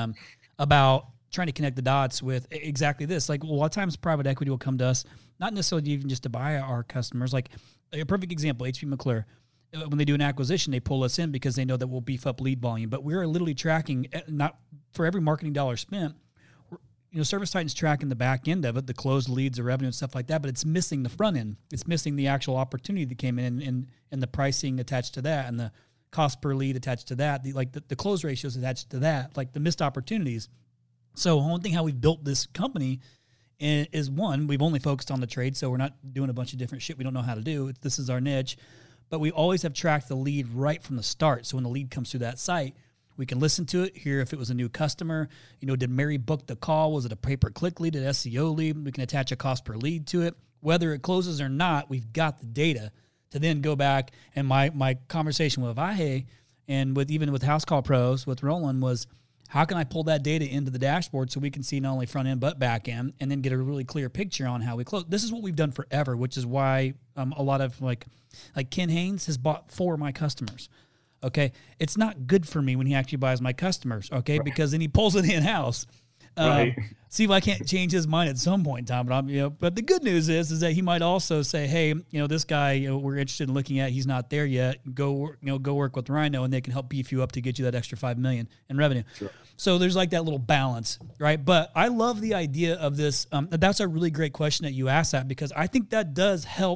Speaker 1: about trying to connect the dots with exactly this. Like, a lot of times private equity will come to us, not necessarily even just to buy our customers. Like a perfect example, HP McClure. When they do an acquisition, they pull us in because they know that we'll beef up lead volume. But we're literally tracking, not for every marketing dollar spent, ServiceTitan's tracking the back end of it, the closed leads, the revenue and stuff like that, but it's missing the front end. It's missing the actual opportunity that came in and the pricing attached to that, and the cost per lead attached to that, the close ratios attached to that, like the missed opportunities. So one thing how we've built this company is, one, we've only focused on the trade, so we're not doing a bunch of different shit we don't know how to do. This is our niche. But we always have tracked the lead right from the start. So when the lead comes through that site, we can listen to it, hear if it was a new customer. Did Mary book the call? Was it a pay-per-click lead, an SEO lead? We can attach a cost per lead to it. Whether it closes or not, we've got the data to then go back. And my conversation with Vahe and even with House Call Pros, with Roland, was, how can I pull that data into the dashboard so we can see not only front end but back end, and then get a really clear picture on how we close? This is what we've done forever, which is why a lot of like Ken Haynes has bought 4 of my customers. Okay, it's not good for me when he actually buys my customers. Okay, right. Because then he pulls it in house. Right. See if I can't change his mind at some point in time. But but the good news is that he might also say, hey, this guy, we're interested in looking at. He's not there yet. Go work with Rhino, and they can help beef you up to get you that extra $5 million in revenue. Sure. So there's like that little balance, right? But I love the idea of this. That's a really great question that you asked that, because I think that does help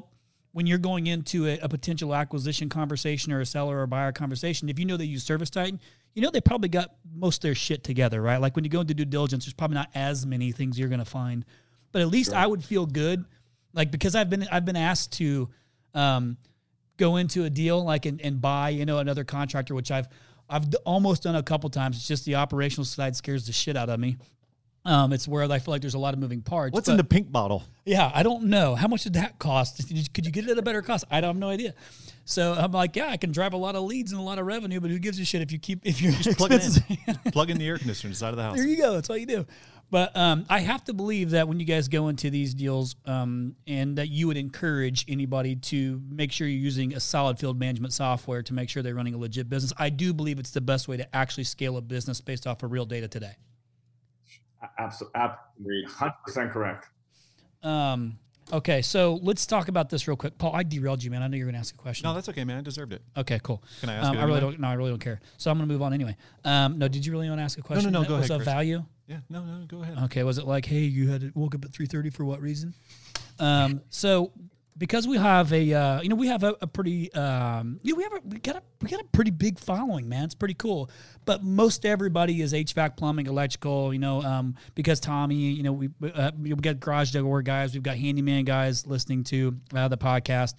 Speaker 1: when you're going into a potential acquisition conversation or a seller or buyer conversation, if you know they use ServiceTitan, you know they probably got most of their shit together, right? Like when you go into due diligence, there's probably not as many things you're going to find, but at least I would feel good, like because I've been asked to go into a deal like and buy another contractor, which I've almost done a couple times. It's just the operational side scares the shit out of me. It's where I feel like there's a lot of moving parts.
Speaker 3: What's in the pink bottle?
Speaker 1: Yeah, I don't know. How much did that cost? Could you get it at a better cost? I have no idea. So I'm like, yeah, I can drive a lot of leads and a lot of revenue, but who gives a shit if you're just
Speaker 3: plug it in. Plug in the air conditioner inside of the house.
Speaker 1: There you go. That's all you do. But I have to believe that when you guys go into these deals, and that you would encourage anybody to make sure you're using a solid field management software to make sure they're running a legit business. I do believe it's the best way to actually scale a business based off of real data today.
Speaker 4: Absolutely, 100% correct.
Speaker 1: Okay, so let's talk about this real quick. Paul, I derailed you, man. I know you're going to ask a question.
Speaker 3: No, that's okay, man. I deserved it.
Speaker 1: Okay, cool.
Speaker 3: Can I ask you?
Speaker 1: I really don't care. So I'm going to move on anyway. No, did you really want to ask a question?
Speaker 3: No, go ahead.
Speaker 1: Was it value?
Speaker 3: Yeah, no, go ahead.
Speaker 1: Okay, was it like, hey, you woke up at 3:30 for what reason? So because we have we have a pretty, we got a pretty big following, man. It's pretty cool. But most everybody is HVAC, plumbing, electrical. Because Tommy, we got garage door guys, we've got handyman guys listening to the podcast.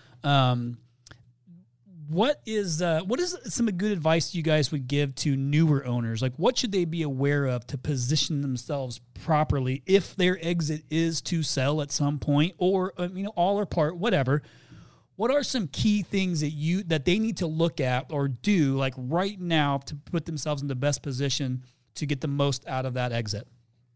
Speaker 1: What is some good advice you guys would give to newer owners? Like, what should they be aware of to position themselves properly if their exit is to sell at some point, or all or part, whatever? What are some key things that they need to look at or do like right now to put themselves in the best position to get the most out of that exit?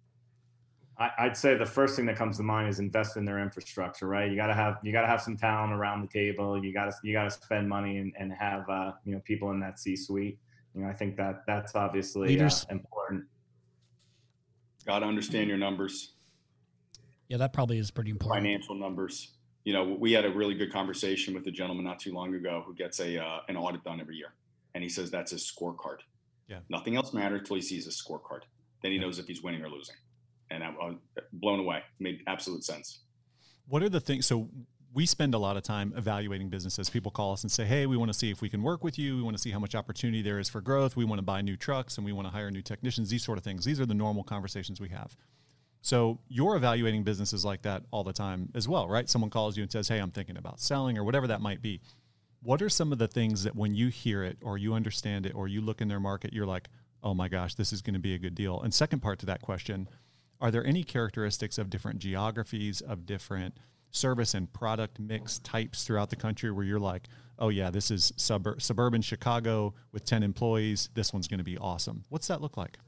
Speaker 4: I'd say the first thing that comes to mind is invest in their infrastructure, right? You gotta have some talent around the table. You gotta spend money and have people in that C-suite. I think that's obviously important.
Speaker 5: Got to understand your numbers.
Speaker 1: Yeah, that probably is pretty important.
Speaker 5: Financial numbers. We had a really good conversation with a gentleman not too long ago who gets an audit done every year, and he says that's his scorecard.
Speaker 3: Yeah.
Speaker 5: Nothing else matters until he sees his scorecard. Then he knows if he's winning or losing. And I'm blown away. Made absolute sense.
Speaker 3: What are the things? So we spend a lot of time evaluating businesses. People call us and say, hey, we want to see if we can work with you. We want to see how much opportunity there is for growth. We want to buy new trucks and we want to hire new technicians, these sort of things. These are the normal conversations we have. So you're evaluating businesses like that all the time as well, right? Someone calls you and says, hey, I'm thinking about selling or whatever that might be. What are some of the things that when you hear it or you understand it or you look in their market, you're like, oh my gosh, this is going to be a good deal? And second part to that question, are there any characteristics of different geographies, of different service and product mix types throughout the country where you're like, oh yeah, this is suburban Chicago with 10 employees. This one's going to be awesome. What's that look like?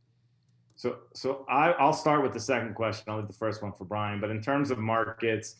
Speaker 4: So I'll start with the second question. I'll leave the first one for Brian. But in terms of markets,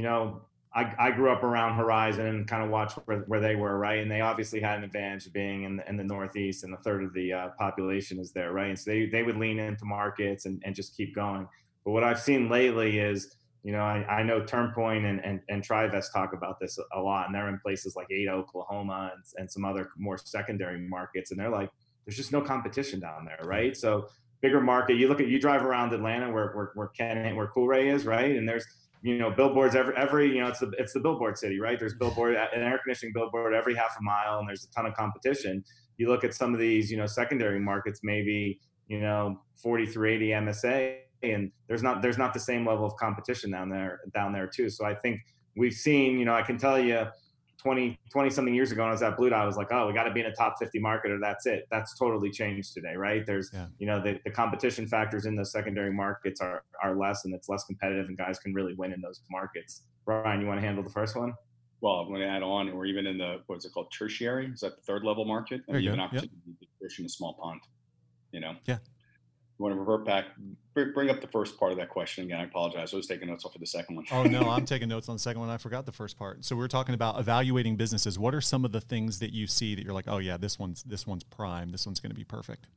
Speaker 4: I grew up around Horizon and kind of watched where they were, right? And they obviously had an advantage of being in the Northeast, and a third of the population is there, right? And so they would lean into markets and just keep going. But what I've seen lately is, I know TurnPoint and Trivest talk about this a lot, and they're in places like Ada, Oklahoma, and some other more secondary markets, and they're like, there's just no competition down there, right? So bigger market. You drive around Atlanta where Coolray is, right? And there's billboards every it's the billboard city, right? There's an air conditioning billboard every half a mile, and there's a ton of competition. You look at some of these, secondary markets, maybe, 40 through 80 MSA, and there's not the same level of competition down there too. So I think we've seen, I can tell you 20 something years ago when I was at Blue Dot, I was like, oh, we got to be in a top 50 market or that's it. That's totally changed today, right? There's, the competition factors in those secondary markets are less, and it's less competitive, and guys can really win in those markets. Brian, you want to handle the first one?
Speaker 5: Well, I'm going to add on, we're even in the, what's it called, tertiary? Is that the third level market? And you have an opportunity to fish in a small pond,
Speaker 3: Yeah.
Speaker 5: You want to revert back, bring up the first part of that question again. I apologize. I was taking notes off of the second one.
Speaker 3: Oh, no, I'm taking notes on the second one. I forgot the first part. So we're talking about evaluating businesses. What are some of the things that you see that you're like, oh yeah, this one's prime. This one's going to be perfect.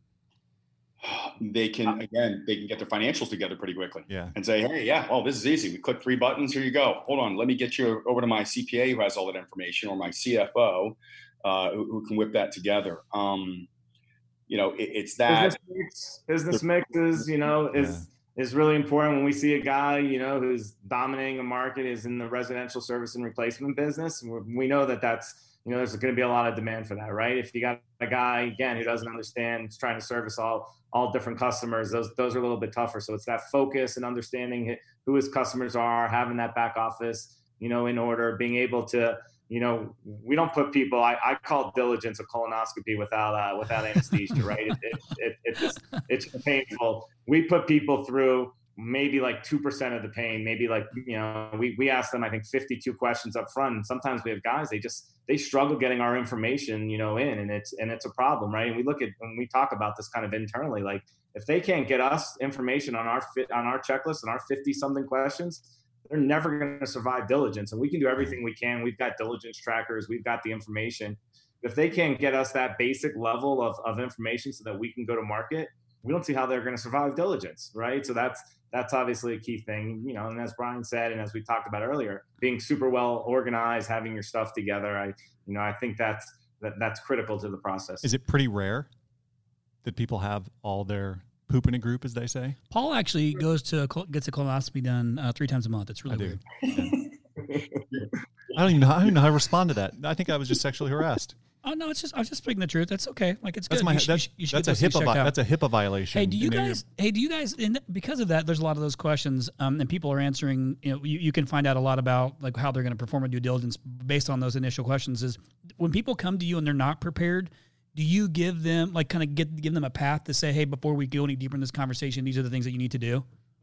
Speaker 5: They can get their financials together pretty quickly.
Speaker 3: Yeah.
Speaker 5: And say, hey, yeah, well, this is easy. We click 3 buttons. Here you go. Hold on. Let me get you over to my CPA who has all that information, or my CFO who can whip that together. It's that
Speaker 4: business mixes, is really important. When we see a guy, who's dominating a market, is in the residential service and replacement business, we know that's, there's going to be a lot of demand for that, right? If you got a guy, again, who doesn't understand, is trying to service all different customers, those are a little bit tougher. So it's that focus and understanding who his customers are, having that back office, in order, being able to, we don't put people, I call diligence a colonoscopy without anesthesia, right? It's painful. We put people through maybe like 2% of the pain, maybe like, we ask them, I think 52 questions up front. And sometimes we have guys, they struggle getting our information, in, and it's a problem, right? And we look at, when we talk about this kind of internally, like if they can't get us information on our checklist and our 50 something questions, they're never going to survive diligence. And we can do everything we can. We've got diligence trackers. We've got the information. If they can't get us that basic level of information so that we can go to market, we don't see how they're going to survive diligence, right? So that's obviously a key thing, and as Brian said, and as we talked about earlier, being super well organized, having your stuff together. I think that's critical to the process.
Speaker 3: Is it pretty rare that people have all their poop in a group, as they say?
Speaker 1: Paul actually gets a colonoscopy done 3 times a month. It's really weird.
Speaker 3: Yeah. I don't even know how to respond to that. I think I was just sexually harassed.
Speaker 1: Oh no, I was just speaking the truth. That's okay. Like it's good.
Speaker 3: That's a HIPAA violation.
Speaker 1: Hey, do you guys? And because of that, there's a lot of those questions, and people are answering. You can find out a lot about like how they're going to perform a due diligence based on those initial questions. Is when people come to you and they're not prepared, do you give them like kind of give them a path to say, hey, before we go any deeper in this conversation, these are the things that you need to do?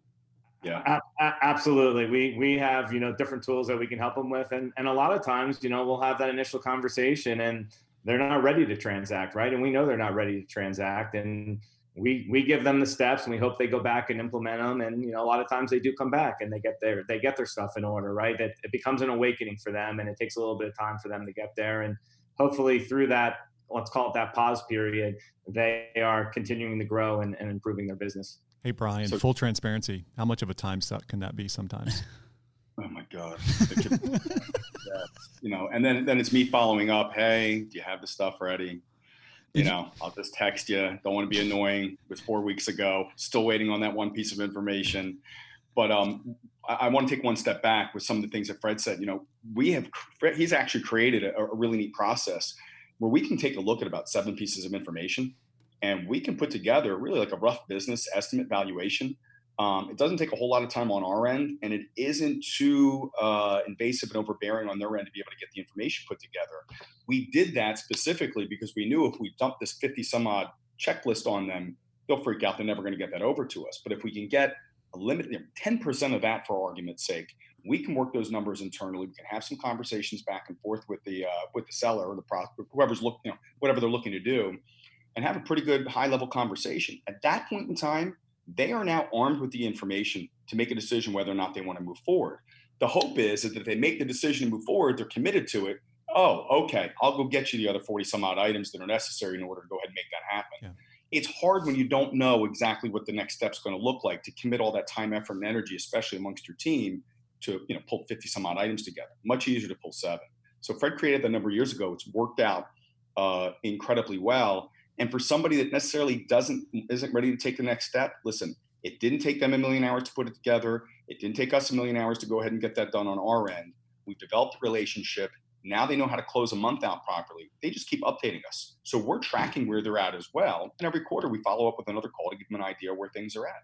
Speaker 4: Yeah, absolutely. We have, different tools that we can help them with. And a lot of times, we'll have that initial conversation and they're not ready to transact, right? And we know they're not ready to transact. And we give them the steps and we hope they go back and implement them. And, a lot of times they do come back and they get their stuff in order, right? That it becomes an awakening for them and it takes a little bit of time for them to get there. And hopefully through that, let's call it that pause period, they are continuing to grow and improving their business.
Speaker 3: Hey, Brian, full transparency. How much of a time suck can that be sometimes?
Speaker 5: Oh my God. And then it's me following up. Hey, do you have the stuff ready? I'll just text you. Don't want to be annoying. It was 4 weeks ago. Still waiting on that one piece of information. But I want to take one step back with some of the things that Fred said. He's actually created a really neat process where we can take a look at about 7 pieces of information and we can put together really like a rough business estimate valuation. It doesn't take a whole lot of time on our end, and it isn't too invasive and overbearing on their end to be able to get the information put together. We did that specifically because we knew if we dumped this 50 some odd checklist on them, they'll freak out. They're never going to get that over to us. But if we can get a limit, 10% of that for argument's sake, we can work those numbers internally. We can have some conversations back and forth with the seller or the prospect, whoever's looking, whatever they're looking to do, and have a pretty good high level conversation. At that point in time, they are now armed with the information to make a decision whether or not they want to move forward. The hope is that if they make the decision to move forward, they're committed to it. Oh, okay, I'll go get you the other 40 some odd items that are necessary in order to go ahead and make that happen. Yeah. It's hard when you don't know exactly what the next step's going to look like to commit all that time, effort, and energy, especially amongst your team, to pull 50 some odd items together. Much easier to pull 7. So Fred created that number of years ago. It's worked out incredibly well. And for somebody that necessarily isn't ready to take the next step, listen, it didn't take them 1 million hours to put it together. It didn't take us 1 million hours to go ahead and get that done on our end. We developed a relationship. Now they know how to close a month out properly. They just keep updating us. So we're tracking where they're at as well. And every quarter we follow up with another call to give them an idea where things are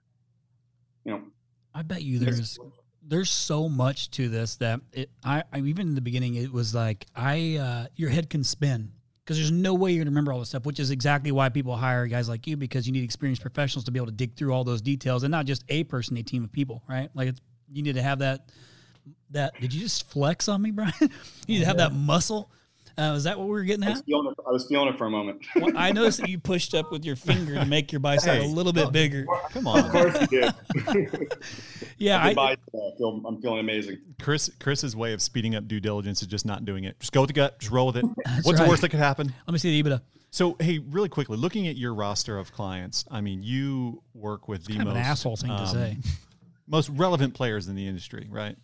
Speaker 5: at.
Speaker 1: I bet you there's so much to this that I even in the beginning, it was like your head can spin. Because there's no way you're going to remember all this stuff, which is exactly why people hire guys like you, because you need experienced professionals to be able to dig through all those details and not just a person, a team of people, right? Like you need to have that. Did you just flex on me, Brian? You need to have that muscle. Is that what we were getting at?
Speaker 5: I was feeling it for a moment.
Speaker 1: Well, I noticed that you pushed up with your finger to make your bicep a little bit bigger.
Speaker 3: Come on.
Speaker 5: Of course you did.
Speaker 1: Yeah.
Speaker 5: I'm feeling amazing.
Speaker 3: Chris's way of speeding up due diligence is just not doing it. Just go with the gut. Just roll with it.
Speaker 1: That's
Speaker 3: What's
Speaker 1: right.
Speaker 3: the worst that could happen?
Speaker 1: Let me see the EBITDA.
Speaker 3: So, hey, really quickly, looking at your roster of clients, I mean, you work with the
Speaker 1: Kind of
Speaker 3: most
Speaker 1: an asshole thing to say.
Speaker 3: most relevant players in the industry, right?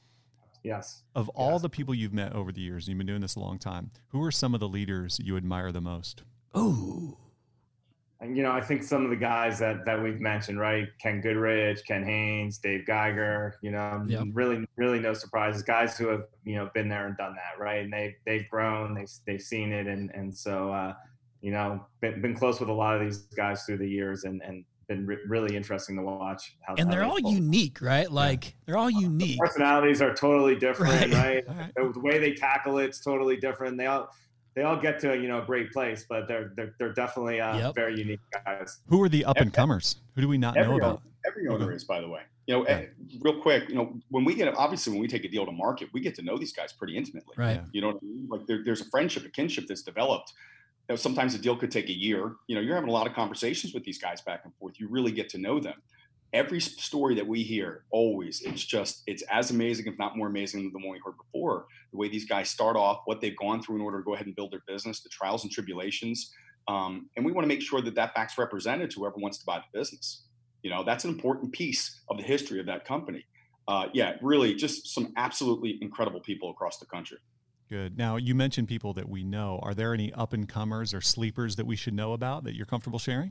Speaker 4: Yes.
Speaker 3: Of all the people you've met over the years, and you've been doing this a long time, who are some of the leaders you admire the most?
Speaker 1: Oh,
Speaker 4: And, I think some of the guys that we've mentioned, right? Ken Goodrich, Ken Haynes, Dave Geiger,
Speaker 1: Yep.
Speaker 4: really, really no surprises. Guys who have, been there and done that, right? And they've grown, they've seen it. And so, been close with a lot of these guys through the years and been really interesting to watch.
Speaker 1: And they're all unique, right? Like they're all unique.
Speaker 4: The personalities are totally different, right? The way they tackle it's totally different. They all get to a great place, but they're definitely very unique guys.
Speaker 3: Who are the up and comers? Who do we not know about?
Speaker 5: Every owner is, by the way. Real quick, when we take a deal to market, we get to know these guys pretty intimately.
Speaker 1: Right.
Speaker 5: You know what I mean? Like there's a friendship, a kinship that's developed. Sometimes a deal could take a year. You're having a lot of conversations with these guys back and forth. You really get to know them. Every story that we hear, always, it's as amazing, if not more amazing than the one we heard before. The way these guys start off, what they've gone through in order to go ahead and build their business, the trials and tribulations. And we want to make sure that fact's represented to whoever wants to buy the business. That's an important piece of the history of that company. Really just some absolutely incredible people across the country.
Speaker 3: Good. Now, you mentioned people that we know. Are there any up-and-comers or sleepers that we should know about that you're comfortable sharing?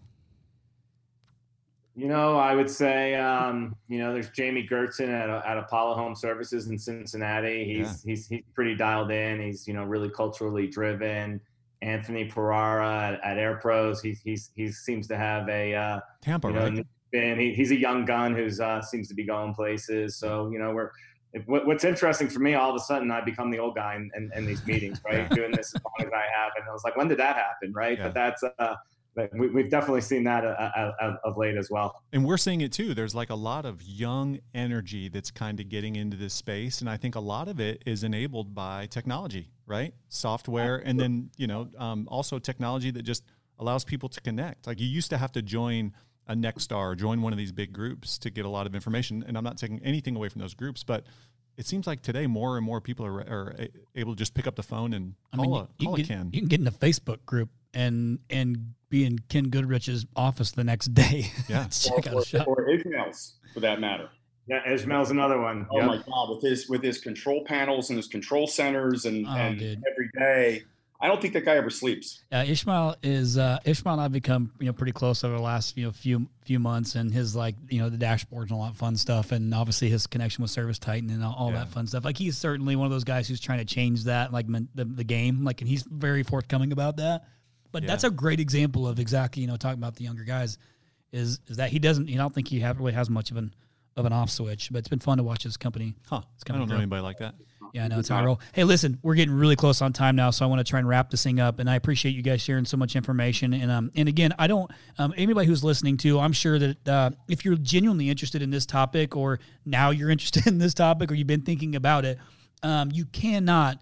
Speaker 4: I would say, there's Jamie Gertzen at Apollo Home Services in Cincinnati. He's pretty dialed in. He's, really culturally driven. Anthony Ferrara at Air Pros. He seems to have a
Speaker 3: Tampa, right?
Speaker 4: He's a young gun who's seems to be going places. So, what's interesting for me, all of a sudden I become the old guy in these meetings, right? Doing this as long as I have. And I was like, when did that happen? Right. Yeah. But that's, we've definitely seen that of late as well.
Speaker 3: And we're seeing it too. There's like a lot of young energy that's kind of getting into this space. And I think a lot of it is enabled by technology, right? Software. And then, also technology that just allows people to connect. Like you used to have to join a Nexstar or join one of these big groups to get a lot of information. And I'm not taking anything away from those groups, but it seems like today more and more people are able to just pick up the phone and call Ken.
Speaker 1: You can get in a Facebook group and be in Ken Goodrich's office the next day.
Speaker 3: Yeah.
Speaker 5: or Ishmael's, for that matter.
Speaker 4: Yeah, Ishmael's another one.
Speaker 5: Oh my God, with his control panels and his control centers and every day. I don't think that guy ever sleeps.
Speaker 1: Ishmael and I've become pretty close over the last few months, and his the dashboards and all that fun stuff, and obviously his connection with Service Titan and all that fun stuff. Like he's certainly one of those guys who's trying to change that, like the game, and he's very forthcoming about that. But that's a great example of exactly talking about the younger guys is that he doesn't. I don't think he really has much of an off switch, but it's been fun to watch his company.
Speaker 3: I don't know anybody like that.
Speaker 1: Yeah, I know it's how I roll. Hey, listen, we're getting really close on time now, so I want to try and wrap this thing up. And I appreciate you guys sharing so much information. And again, I don't anybody who's listening to, I'm sure that if you're genuinely interested in this topic, or now you're interested in this topic, or you've been thinking about it, you cannot,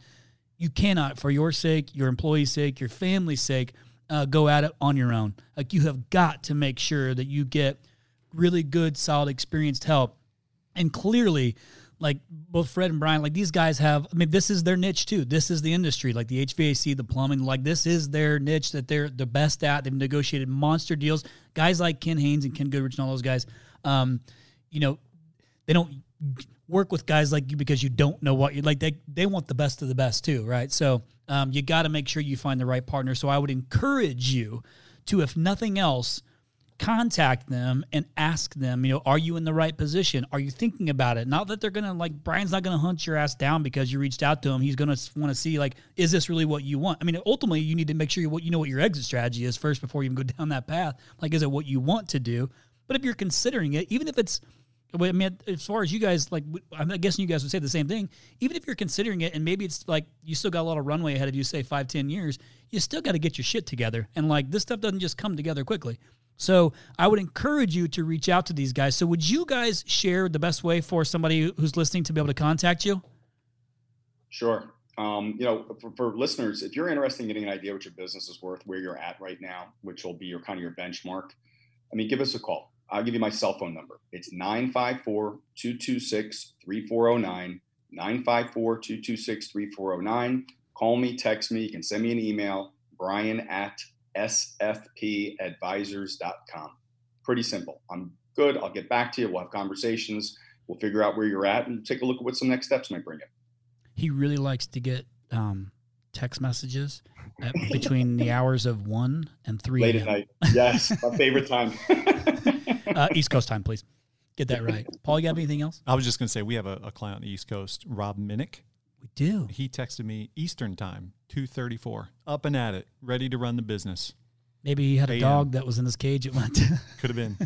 Speaker 1: for your sake, your employees' sake, your family's sake, go at it on your own. Like you have got to make sure that you get really good, solid, experienced help. And clearly, like both Fred and Brian, like these guys have, this is their niche too. This is the industry, like the HVAC, the plumbing, like this is their niche that they're the best at. They've negotiated monster deals. Guys like Ken Haynes and Ken Goodrich and all those guys, they don't work with guys like you because you don't know what you like. They want the best of the best too, right? So you got to make sure you find the right partner. So I would encourage you to, if nothing else, contact them and ask them, are you in the right position? Are you thinking about it? Not that they're going to Brian's not going to hunt your ass down because you reached out to him. He's going to want to see, is this really what you want? Ultimately you need to make sure what your exit strategy is first before you even go down that path. Is it what you want to do? But if you're considering it, even if it's, as far as you guys, I'm guessing you guys would say the same thing. Even if you're considering it and maybe it's you still got a lot of runway ahead of you, say 5-10 years, you still got to get your shit together. And this stuff doesn't just come together quickly. So I would encourage you to reach out to these guys. So would you guys share the best way for somebody who's listening to be able to contact you?
Speaker 5: Sure. For listeners, if you're interested in getting an idea what your business is worth, where you're at right now, which will be your benchmark, give us a call. I'll give you my cell phone number. It's 954-226-3409, 954-226-3409. Call me, text me. You can send me an email, brian@sfpadvisors.com. Pretty simple. I'm good. I'll get back to you. We'll have conversations. We'll figure out where you're at and take a look at what some next steps might bring you.
Speaker 1: He really likes to get text messages between the hours of 1 and 3
Speaker 5: late at night. Yes, my favorite time.
Speaker 1: East Coast time, please. Get that right. Paul, you got anything else?
Speaker 3: I was just going to say, we have a client on the East Coast, Rob Minnick.
Speaker 1: We do.
Speaker 3: He texted me Eastern time, 2:34, up and at it, ready to run the business.
Speaker 1: Maybe he had a dog that was in his cage at one time.
Speaker 3: Could have been.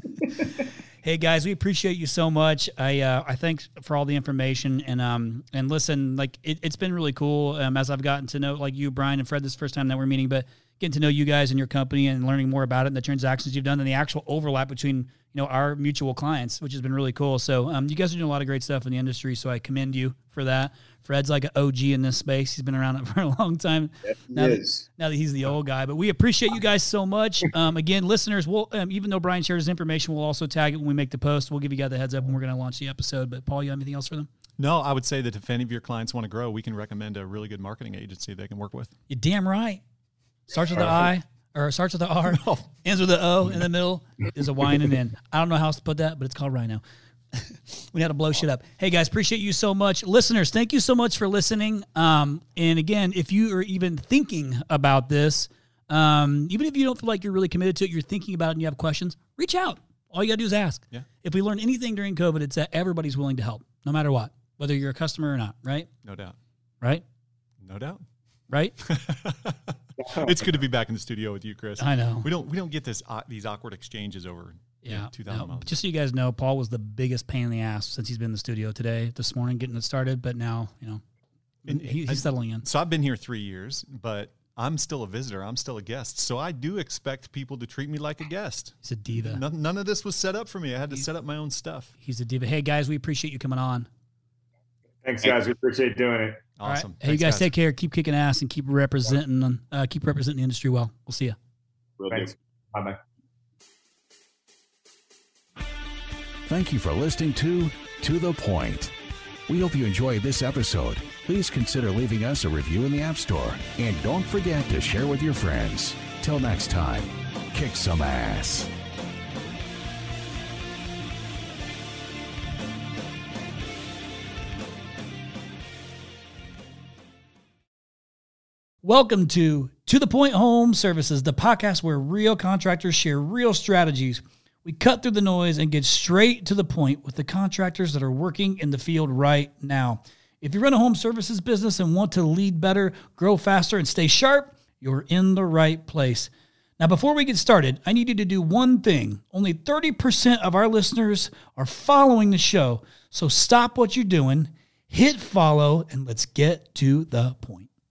Speaker 1: Hey guys, we appreciate you so much. I thanks for all the information and listen, like it's been really cool as I've gotten to know like you, Brian, and Fred. This is the first time that we're meeting, but getting to know you guys and your company and learning more about it and the transactions you've done and the actual overlap between our mutual clients, which has been really cool. So you guys are doing a lot of great stuff in the industry, so I commend you for that. Fred's like an OG in this space. He's been around it for a long time.
Speaker 5: Yes,
Speaker 1: now that he's the old guy. But we appreciate you guys so much. Again, listeners, we'll even though Brian shared his information, we'll also tag it when we make the post. We'll give you guys the heads up when we're going to launch the episode. But Paul, you have anything else for them?
Speaker 3: No, I would say that if any of your clients want to grow, we can recommend a really good marketing agency they can work with.
Speaker 1: You're damn right. Starts with the I, or starts with the R, ends with the O, in the middle is a Y and an N. I don't know how else to put that, but it's called Rhino. We had to blow shit up. Hey guys, appreciate you so much. Listeners, thank you so much for listening. And again, if you are even thinking about this, even if you don't feel like you're really committed to it, you're thinking about it and you have questions, reach out. All you got to do is ask.
Speaker 3: Yeah.
Speaker 1: If we learned anything during COVID, it's that everybody's willing to help, no matter what, whether you're a customer or not, right?
Speaker 3: No doubt.
Speaker 1: Right?
Speaker 3: No doubt.
Speaker 1: Right?
Speaker 3: It's good to be back in the studio with you, Chris.
Speaker 1: I know.
Speaker 3: We don't get these awkward exchanges over 2,000 miles.
Speaker 1: Just so you guys know, Paul was the biggest pain in the ass since he's been in the studio this morning, getting it started. But now, he's settling in.
Speaker 3: So I've been here 3 years, but I'm still a visitor. I'm still a guest. So I do expect people to treat me like a guest.
Speaker 1: He's a diva.
Speaker 3: None of this was set up for me. I had to set up my own stuff.
Speaker 1: He's a diva. Hey, guys, we appreciate you coming on.
Speaker 4: Thanks, guys. We appreciate doing it.
Speaker 3: Awesome.
Speaker 1: Right. Hey, you guys, take care. Keep kicking ass and keep representing the industry well. We'll see you.
Speaker 4: Thanks. Bye-bye.
Speaker 2: Thank you for listening to The Point. We hope you enjoyed this episode. Please consider leaving us a review in the App Store. And don't forget to share with your friends. Till next time, kick some ass.
Speaker 1: Welcome to The Point Home Services, the podcast where real contractors share real strategies. We cut through the noise and get straight to the point with the contractors that are working in the field right now. If you run a home services business and want to lead better, grow faster, and stay sharp, you're in the right place. Now, before we get started, I need you to do one thing. Only 30% of our listeners are following the show, so stop what you're doing, hit follow, and let's get to the point.